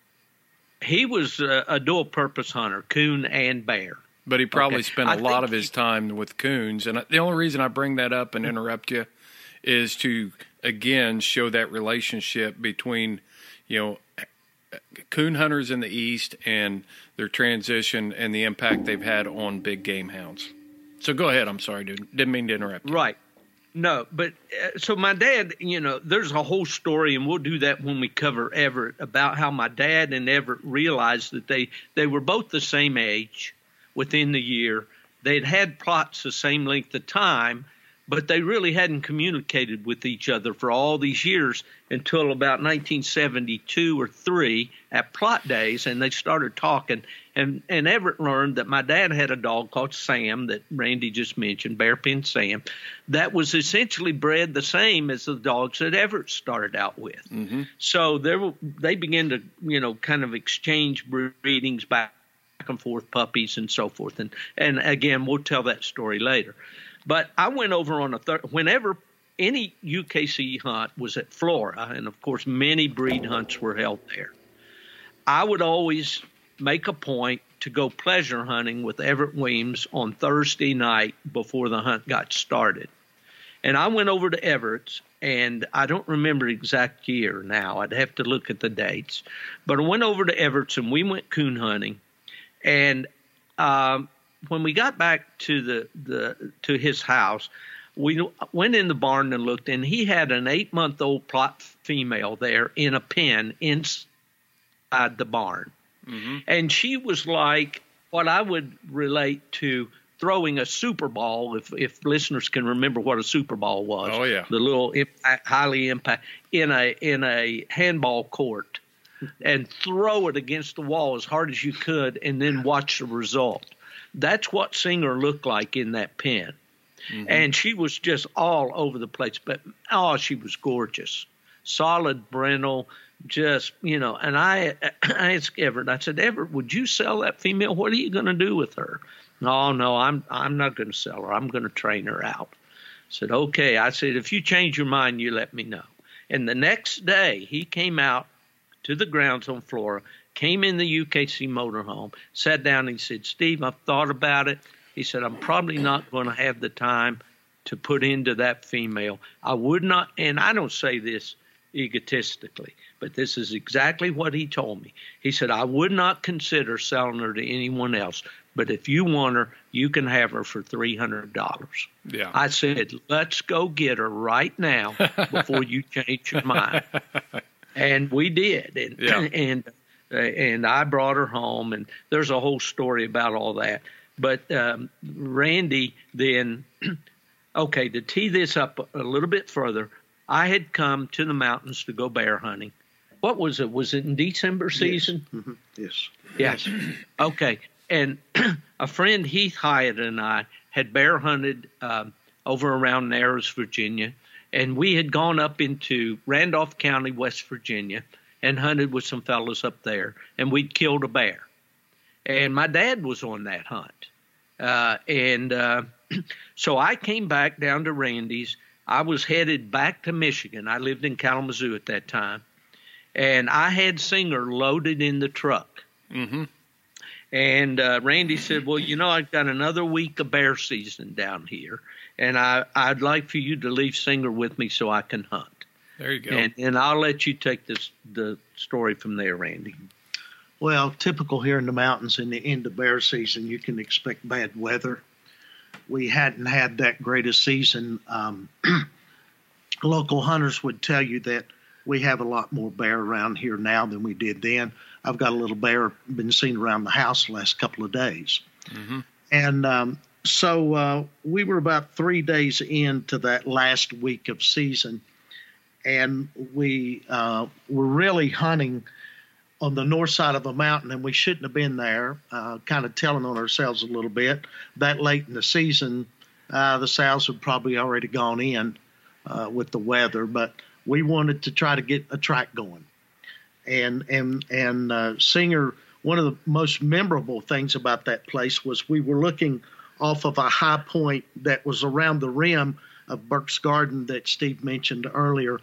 He was a, a dual-purpose hunter, coon and bear. But he probably Okay. spent a I lot think of his he- time with coons. And the only reason I bring that up and interrupt you is to, again, show that relationship between, you know, coon hunters in the East and their transition and the impact they've had on big game hounds. So go ahead. I'm sorry, dude. Didn't mean to interrupt you. Right. No, but uh, so my dad, you know, there's a whole story, and we'll do that when we cover Everett, about how my dad and Everett realized that they, they were both the same age within the year. They'd had plots the same length of time, but they really hadn't communicated with each other for all these years until about nineteen seventy-two or three at Plott Days, and they started talking. And, and Everett learned that my dad had a dog called Sam that Randy just mentioned, Bear Pen Sam, that was essentially bred the same as the dogs that Everett started out with. Mm-hmm. So there, were- they began to, you know, kind of exchange breedings back and forth, puppies and so forth. And, and again, we'll tell that story later. But I went over on a third, whenever any U K C hunt was at Flora, and of course many breed hunts were held there, I would always make a point to go pleasure hunting with Everett Weems on Thursday night before the hunt got started. And I went over to Everett's, and I don't remember the exact year now. I'd have to look at the dates. But I went over to Everett's, and we went coon hunting. And um, when we got back to the, the to his house, we went in the barn and looked, and he had an eight-month-old Plott female there in a pen inside the barn. Mm-hmm. And she was like what I would relate to throwing a Super Ball, if if listeners can remember what a Super Ball was. Oh, yeah. The little impact, highly impact in a in a handball court, and throw it against the wall as hard as you could, and then watch the result. That's what Singer looked like in that pen. Mm-hmm. And she was just all over the place. But, oh, she was gorgeous. Solid brindle, just, you know. And I, I asked Everett, I said, Everett, would you sell that female? What are you going to do with her? No, no, I'm I'm not going to sell her. I'm going to train her out. I said, okay. I said, if you change your mind, you let me know. And the next day, he came out to the grounds on Flora, came in the U K C motorhome, sat down, and he said, Steve, I've thought about it. He said, I'm probably not going to have the time to put into that female. I would not, and I don't say this egotistically, but this is exactly what he told me. He said, I would not consider selling her to anyone else, but if you want her, you can have her for three hundred dollars. Yeah. I said, let's go get her right now before you change your mind. And we did. And, Yeah. and, uh, and I brought her home, and there's a whole story about all that. But um, Randy then, okay, to tee this up a little bit further, I had come to the mountains to go bear hunting. What was it? Was it in December season? Yes. Mm-hmm. Yes. Yes. Okay. And a friend, Heath Hyatt, and I had bear hunted um, over around Narrows, Virginia, And we had gone up into Randolph County, West Virginia, and hunted with some fellows up there, and we'd killed a bear. And my dad was on that hunt. Uh, and uh, so I came back down to Randy's. I was headed back to Michigan. I lived in Kalamazoo at that time. And I had Singer loaded in the truck. Mm-hmm. And uh, Randy said, well, you know, I've got another week of bear season down here, and I, I'd like for you to leave Singer with me so I can hunt. There you go. And, and I'll let you take this the story from there, Randy. Well, typical here in the mountains in the end of bear season, you can expect bad weather. We hadn't had that great a season. Um, local hunters would tell you that we have a lot more bear around here now than we did then. I've got a little bear been seen around the house the last couple of days. Mm-hmm. And um, so uh, we were about three days into that last week of season, and we uh, were really hunting on the north side of a mountain, and we shouldn't have been there, uh, kind of telling on ourselves a little bit. That late in the season, uh, the sows had probably already gone in uh, with the weather, but we wanted to try to get a track going. And and and uh, Singer, one of the most memorable things about that place was we were looking off of a high point that was around the rim of Burke's Garden that Steve mentioned earlier,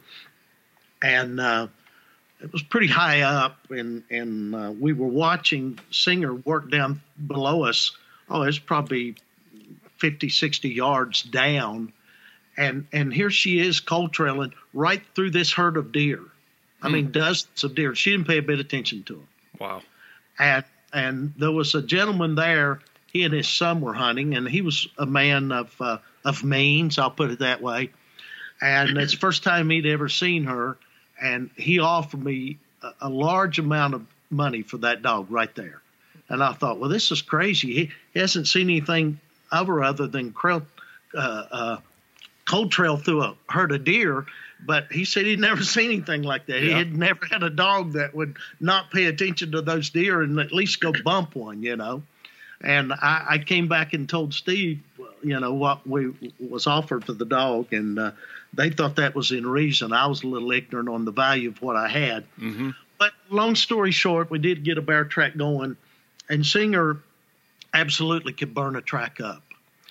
and uh, it was pretty high up, and and uh, we were watching Singer work down below us. Oh, it's probably fifty, sixty yards down, and and here she is cold trailing right through this herd of deer. I mean, mm. dozens of deer. She didn't pay a bit of attention to them. Wow. And and there was a gentleman there. He and his son were hunting, and he was a man of uh, of means. I'll put it that way. And it's the first time he'd ever seen her, and he offered me a, a large amount of money for that dog right there. And I thought, well, this is crazy. He, he hasn't seen anything of her other than trail, uh, uh, cold trail through a herd of deer. But he said he'd never seen anything like that. Yeah. He had never had a dog that would not pay attention to those deer and at least go bump one, you know. And I, I came back and told Steve, you know, what we was offered for the dog, and uh, they thought that was in reason. I was a little ignorant on the value of what I had. Mm-hmm. But long story short, we did get a bear track going, and Singer absolutely could burn a track up.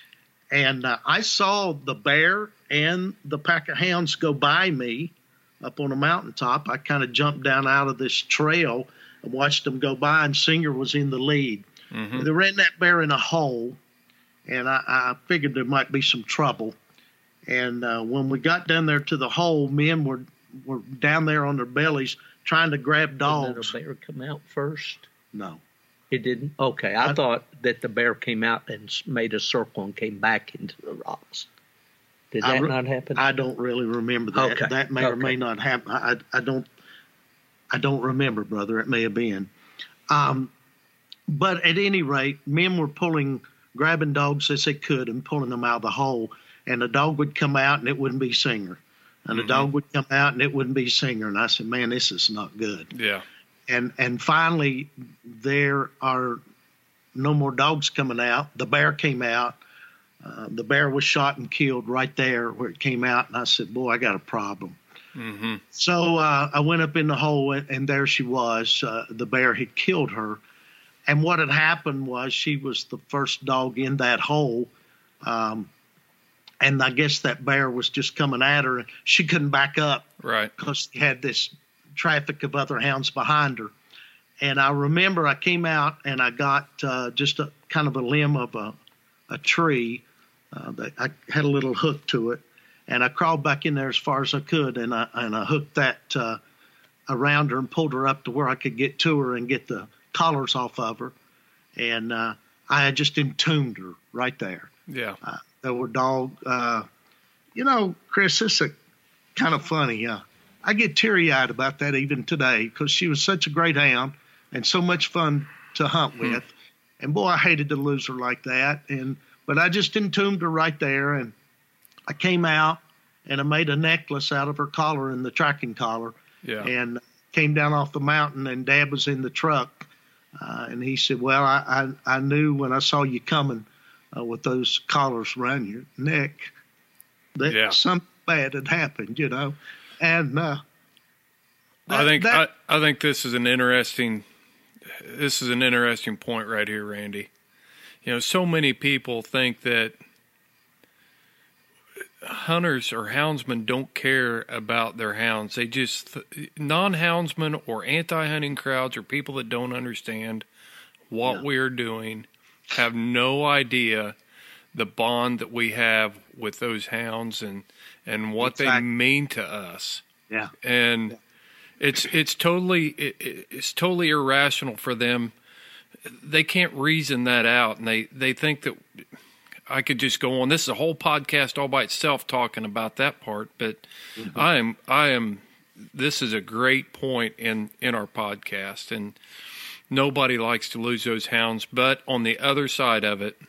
And uh, I saw the bear and the pack of hounds go by me up on a mountaintop. I kind of jumped down out of this trail and watched them go by, and Singer was in the lead. Mm-hmm. They ran that bear in a hole, and I, I figured there might be some trouble. And uh, when we got down there to the hole, men were were down there on their bellies trying to grab dogs. Did the bear come out first? No. It didn't? Okay. I, I thought that the bear came out and made a circle and came back into the rocks. Did that I re- not happen? I don't really remember that. Okay. That may okay. or may not happen. I, I don't I don't remember, brother. It may have been. Um, but at any rate, men were pulling, grabbing dogs as they could and pulling them out of the hole. And the dog would come out and it wouldn't be Singer. And mm-hmm. the dog would come out and it wouldn't be Singer. And I said, man, this is not good. Yeah. And and finally, there are no more dogs coming out. The bear came out. Uh, the bear was shot and killed right there where it came out. And I said, boy, I got a problem. Mm-hmm. So uh, I went up in the hole, and, and there she was. Uh, the bear had killed her. And what had happened was she was the first dog in that hole. Um, and I guess that bear was just coming at her. And she couldn't back up. Right. Because she had this traffic of other hounds behind her. And I remember I came out and I got uh, just a kind of a limb of a, a tree uh, that I had a little hook to it, and I crawled back in there as far as I could, and I and I hooked that uh, around her and pulled her up to where I could get to her and get the collars off of her, and uh, I had just entombed her right there. Yeah, uh, there were dog. Uh, you know, Chris, this is kind of funny. Uh, I get teary-eyed about that even today because she was such a great hound and so much fun to hunt hmm. with. And, boy, I hated to lose her like that. And But I just entombed her right there, and I came out, and I made a necklace out of her collar and the tracking collar, yeah. and came down off the mountain, and Dad was in the truck. Uh, and he said, well, I, I, I knew when I saw you coming uh, with those collars around your neck that yeah. something bad had happened, you know. And uh, that, I think that, I, I think this is an interesting this is an interesting point right here, Randy. You know, so many people think that hunters or houndsmen don't care about their hounds. They just non-houndsmen or anti-hunting crowds or people that don't understand what yeah. we're doing have no idea the bond that we have with those hounds and and what exactly. they mean to us. Yeah, and yeah. it's it's totally it, it's totally irrational for them. They can't reason that out, and they they think that. I could just go on. This is a whole podcast all by itself talking about that part, but mm-hmm. I am, I am, this is a great point in, in our podcast, and nobody likes to lose those hounds. But on the other side of it,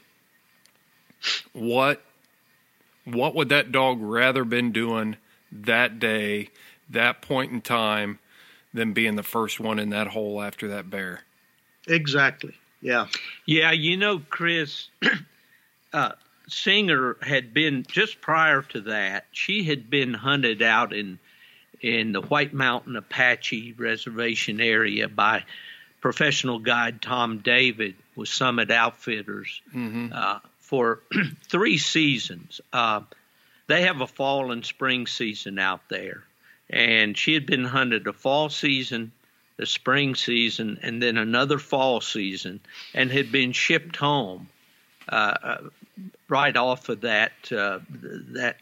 what, what would that dog rather been doing that day, that point in time, than being the first one in that hole after that bear? Exactly. Yeah. Yeah. You know, Chris, Uh, Singer had been, just prior to that, she had been hunted out in in the White Mountain Apache Reservation area by professional guide Tom David with Summit Outfitters mm-hmm. uh, for three seasons. Uh, they have a fall and spring season out there, and she had been hunted a fall season, the spring season, and then another fall season, and had been shipped home. Uh, right off of that uh, that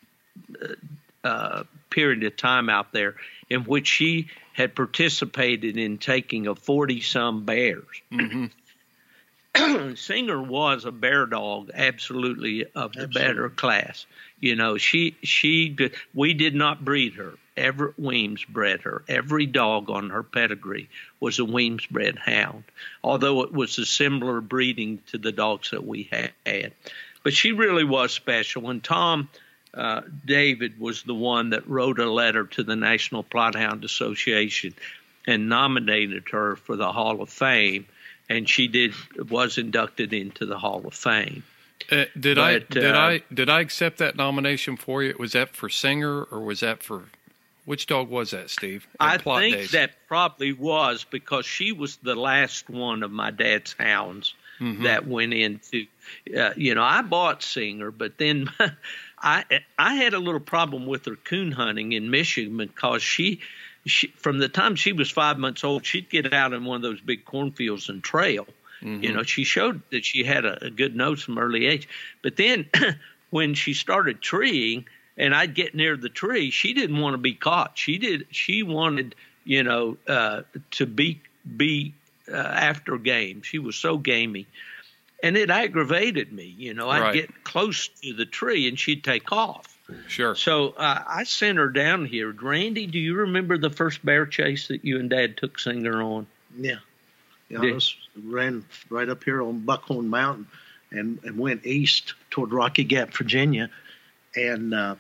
uh, period of time out there in which she had participated in taking of forty-some bears. Mm-hmm. Singer was a bear dog, absolutely of the absolutely. better class. You know, she she we did not breed her. Everett Weems bred her. Every dog on her pedigree was a Weems bred hound, although it was a similar breeding to the dogs that we had. But she really was special. And Tom uh, David was the one that wrote a letter to the National Bloodhound Association and nominated her for the Hall of Fame, and she did was inducted into the Hall of Fame. Uh, did but, I did uh, I did I accept that nomination for you? Was that for Singer or was that for which dog was that, Steve? I Plot think days? that probably was because she was the last one of my dad's hounds mm-hmm. that went into. Uh, you know, I bought Singer, but then I I had a little problem with her coon hunting in Michigan because she. She, from the time she was five months old, she'd get out in one of those big cornfields and trail. Mm-hmm. You know, she showed that she had a, a good nose from early age. But then when she started treeing and I'd get near the tree, she didn't want to be caught. She did. She wanted, you know, uh, to be be uh, after game. She was so gamey. And it aggravated me. You know, I'd right. get close to the tree and she'd take off. Sure. So uh, I sent her down here. Randy, do you remember the first bear chase that you and Dad took Singer on? Yeah. Yeah, I was, ran right up here on Buckhorn Mountain and, and went east toward Rocky Gap, Virginia. And, uh,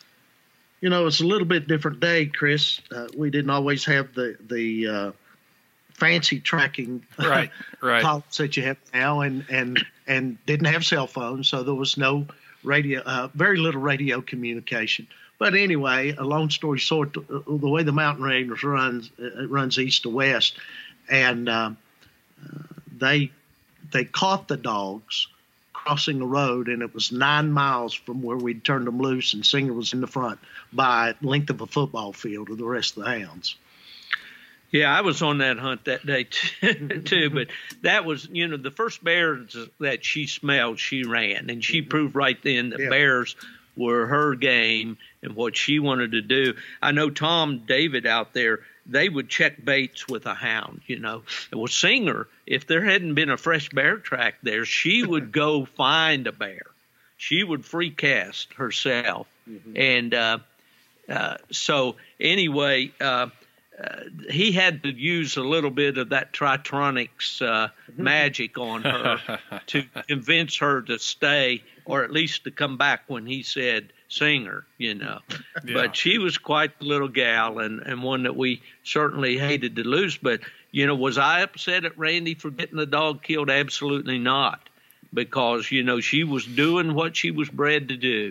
you know, it's a little bit different day, Chris. Uh, we didn't always have the, the uh, fancy tracking right, right. columns that you have now and, and, and didn't have cell phones, so there was no radio, uh, very little radio communication. But anyway, a long story short, the, the way the mountain range runs, it runs east to west, and uh, uh, they they caught the dogs crossing the road, and it was nine miles from where we'd turned them loose, and Singer was in the front by length of a football field of the rest of the hounds. Yeah, I was on that hunt that day too, but that was, you know, the first bears that she smelled, she ran, and she proved right then that yeah. bears were her game and what she wanted to do. I know Tom David out there, they would check baits with a hound, you know. Well, Singer, if there hadn't been a fresh bear track there, she would go find a bear. She would free cast herself. Mm-hmm. And uh, uh, so anyway, uh, Uh, he had to use a little bit of that Tritronics uh, magic on her to convince her to stay, or at least to come back when he said Singer, you know. Yeah. But she was quite the little gal, and, and one that we certainly hated to lose. But, you know, was I upset at Randy for getting the dog killed? Absolutely not, because, you know, she was doing what she was bred to do.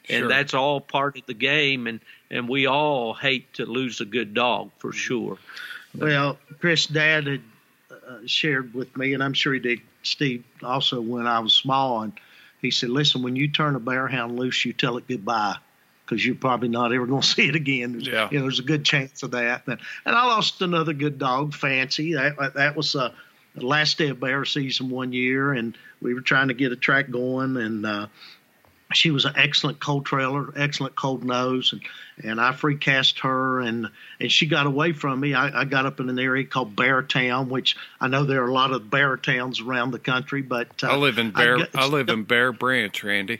and Sure. that's all part of the game. And and we all hate to lose a good dog for sure. Well, Chris, Dad had uh, shared with me, and I'm sure he did, Steve, also when I was small, and he said, listen, when you turn a bear hound loose, you tell it goodbye, because you're probably not ever going to see it again. There's, Yeah. you know, there's a good chance of that. And, and I lost another good dog, Fancy. That, that was uh, the last day of bear season one year, and we were trying to get a track going, and uh, she was an excellent cold trailer, excellent cold nose, and, and I free cast her, and and she got away from me. I, I got up in an area called Bear Town, which I know there are a lot of bear towns around the country, but uh, I live in Bear. I, got- I live in Bear Branch, Randy.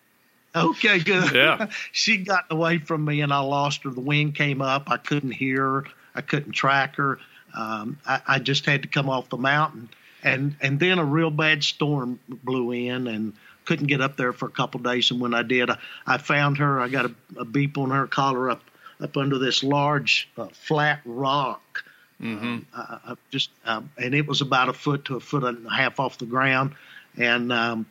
Okay, good. Yeah. She got away from me, and I lost her. The wind came up. I couldn't hear her. I couldn't track her. Um, I, I just had to come off the mountain. And and then a real bad storm blew in, and couldn't get up there for a couple of days. And when I did, I, I found her. I got a, a beep on her collar up up under this large uh, flat rock. Mm-hmm. Um, I, I just uh, and it was about a foot to a foot and a half off the ground, and um,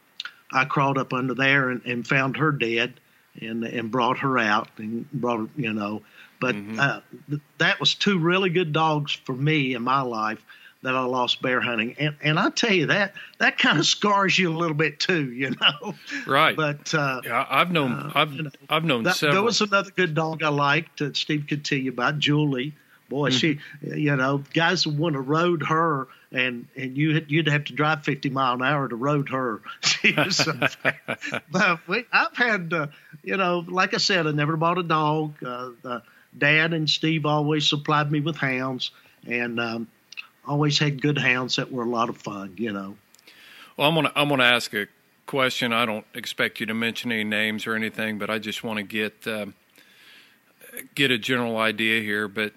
I crawled up under there and, and found her dead, and and brought her out and brought her, you know. But Mhm. uh, th- that was two really good dogs for me in my life that I lost bear hunting, and and I tell you that that kind of scars you a little bit too, you know. Right. But uh, Yeah, I've known. uh, I've you know, I've known that, several. there was another good dog I liked that Steve could tell you about, Julie. Boy, she, you know, guys would want to road her, and and you you'd have to drive fifty mile an hour to road her. She was so fast. But we, I've had, uh, you know, like I said, I never bought a dog. Uh, uh, Dad and Steve always supplied me with hounds, and um, always had good hounds that were a lot of fun, you know. Well, I'm gonna I'm gonna ask a question. I don't expect you to mention any names or anything, but I just want to get um, get a general idea here. But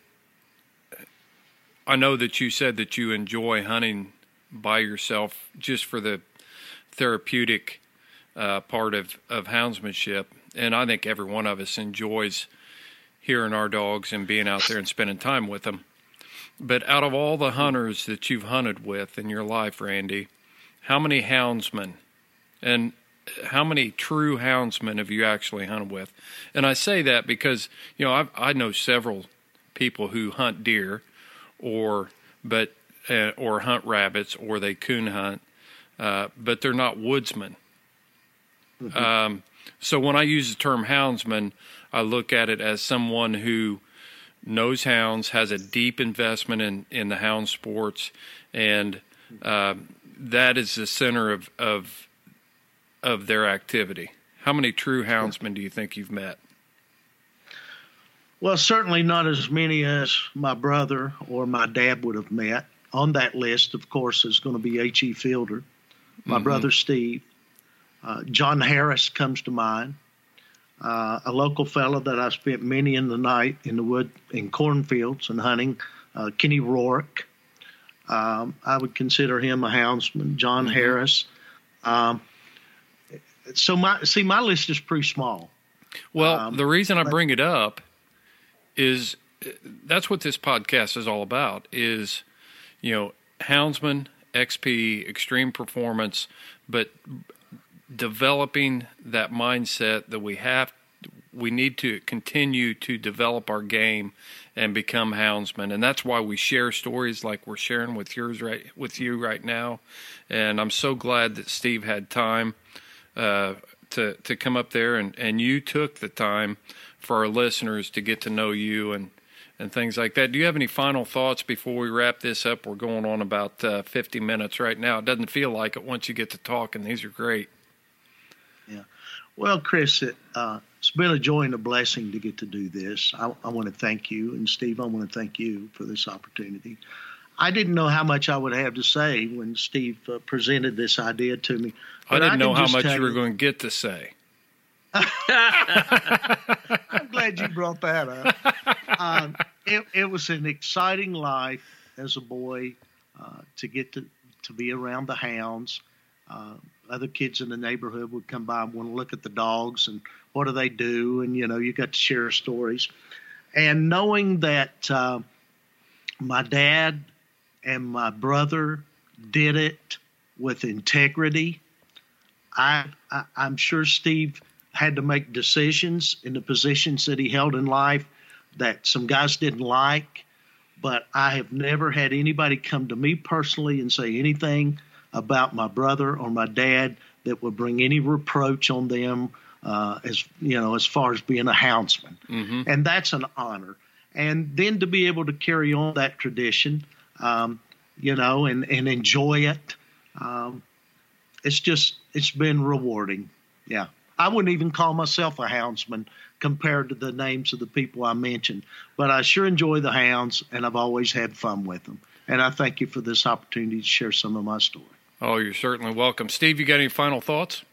I know that you said that you enjoy hunting by yourself just for the therapeutic uh, part of, of houndsmanship, and I think every one of us enjoys hearing our dogs and being out there and spending time with them. But out of all the hunters that you've hunted with in your life, Randy, how many houndsmen and how many true houndsmen have you actually hunted with? And I say that because, you know, I've, I know several people who hunt deer or but uh, or hunt rabbits or they coon hunt, uh, but they're not woodsmen. Mm-hmm. Um, so when I use the term houndsman, I look at it as someone who knows hounds, has a deep investment in, in the hound sports, and uh, that is the center of, of of their activity. How many true houndsmen do you think you've met? Well, certainly not as many as my brother or my dad would have met. On that list, of course, is going to be H E. Fielder, my Mm-hmm. brother Steve. Uh, John Harris comes to mind. Uh, a local fellow that I spent many in the night in the wood in cornfields and hunting, uh, Kenny Rourke. Um, I would consider him a houndsman. John Mm-hmm. Harris. Um, so my see, my list is pretty small. Well, Um, the reason I but- bring it up is uh, that's what this podcast is all about is, you know, houndsman, X P, extreme performance, but developing that mindset that we have, we need to continue to develop our game and become houndsmen. And that's why we share stories like we're sharing with yours right with you right now. And I'm so glad that Steve had time uh, to, to come up there and, and you took the time for our listeners to get to know you and, and things like that. Do you have any final thoughts before we wrap this up? We're going on about uh, fifty minutes right now. It doesn't feel like it once you get to talking. These are great. Yeah. Well, Chris, it, uh, it's been a joy and a blessing to get to do this. I, I want to thank you. And, Steve, I want to thank you for this opportunity. I didn't know how much I would have to say when Steve uh, presented this idea to me. I But didn't can know how just much tell you were going to get to say. I'm glad you brought that up. Um, it, it was an exciting life as a boy uh, to get to, to be around the hounds. Uh, other kids in the neighborhood would come by and want to look at the dogs and what do they do, and you know you got to share stories. And knowing that uh, my dad and my brother did it with integrity, I, I I'm sure Steve had to make decisions in the positions that he held in life that some guys didn't like. But I have never had anybody come to me personally and say anything about my brother or my dad that would bring any reproach on them, uh, as you know, as far as being a houndsman. Mm-hmm. And that's an honor. And then to be able to carry on that tradition, um, you know, and, and enjoy it, um, it's just, it's been rewarding. Yeah. I wouldn't even call myself a houndsman compared to the names of the people I mentioned, but I sure enjoy the hounds, and I've always had fun with them. And I thank you for this opportunity to share some of my story. Oh, you're certainly welcome. Steve, you got any final thoughts?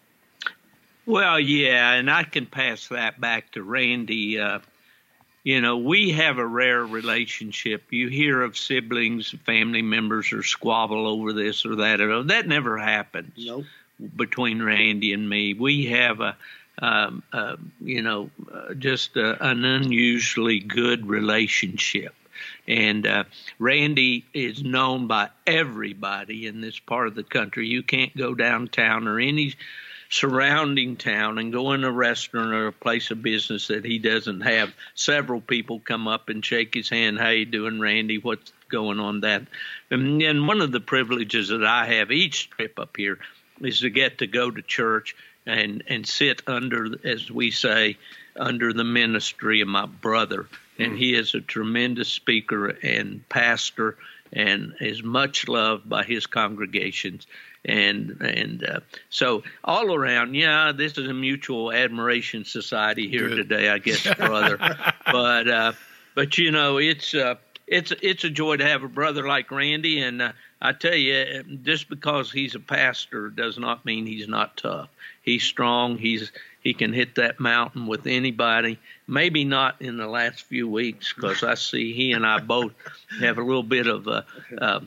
Well, yeah, and I can pass that back to Randy. Uh, you know, we have a rare relationship. You hear of siblings, family members, or squabble over this or that. Or that never happens. Nope. Between Randy and me. We have a, um, uh, you know, uh, just a, an unusually good relationship. And uh, Randy is known by everybody in this part of the country. You can't go downtown or any surrounding town and go in a restaurant or a place of business that he doesn't have several people come up and shake his hand. How you doing, Randy? What's going on that? And, and one of the privileges that I have each trip up here is to get to go to church and, and sit under, as we say, under the ministry of my brother. And he is a tremendous speaker and pastor and is much loved by his congregations. And and uh, so all around, yeah, this is a mutual admiration society here Good. today, I guess, brother. but, uh, but you know, it's uh, it's it's a joy to have a brother like Randy. And uh, I tell you, just because he's a pastor does not mean he's not tough. He's strong. He's he can hit that mountain with anybody. Maybe not in the last few weeks, because I see he and I both have a little bit of uh, uh,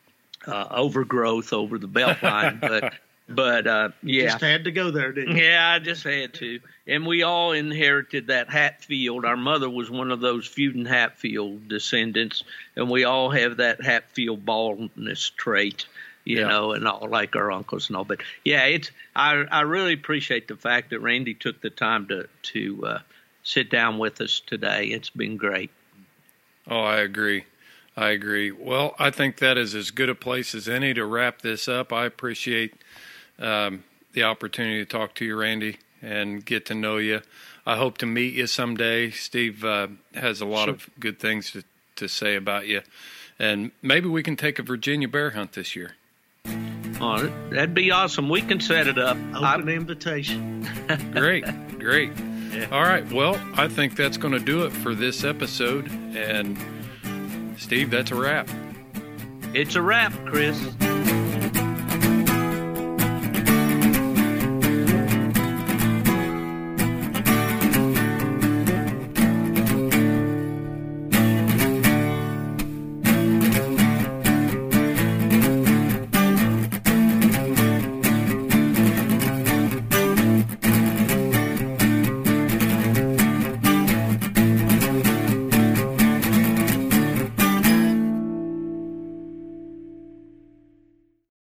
uh, overgrowth over the belt line. But but uh, yeah, just had to go there, didn't you? Yeah, I just had to. And we all inherited that Hatfield. Our mother was one of those Feuden Hatfield descendants, and we all have that Hatfield baldness trait. You yeah. know, and all like our uncles and all. But yeah, it's I I really appreciate the fact that Randy took the time to to uh, sit down with us today. It's been great. Oh, I agree. I agree. Well, I think that is as good a place as any to wrap this up. I appreciate um, the opportunity to talk to you, Randy, and get to know you. I hope to meet you someday. Steve uh, has a lot sure. of good things to, to say about you. And maybe we can take a Virginia bear hunt this year. Oh, that'd be awesome. We can set it up. Open I'm... invitation. Great, great. Yeah. All right. Well, I think that's going to do it for this episode. And Steve, that's a wrap. It's a wrap, Chris.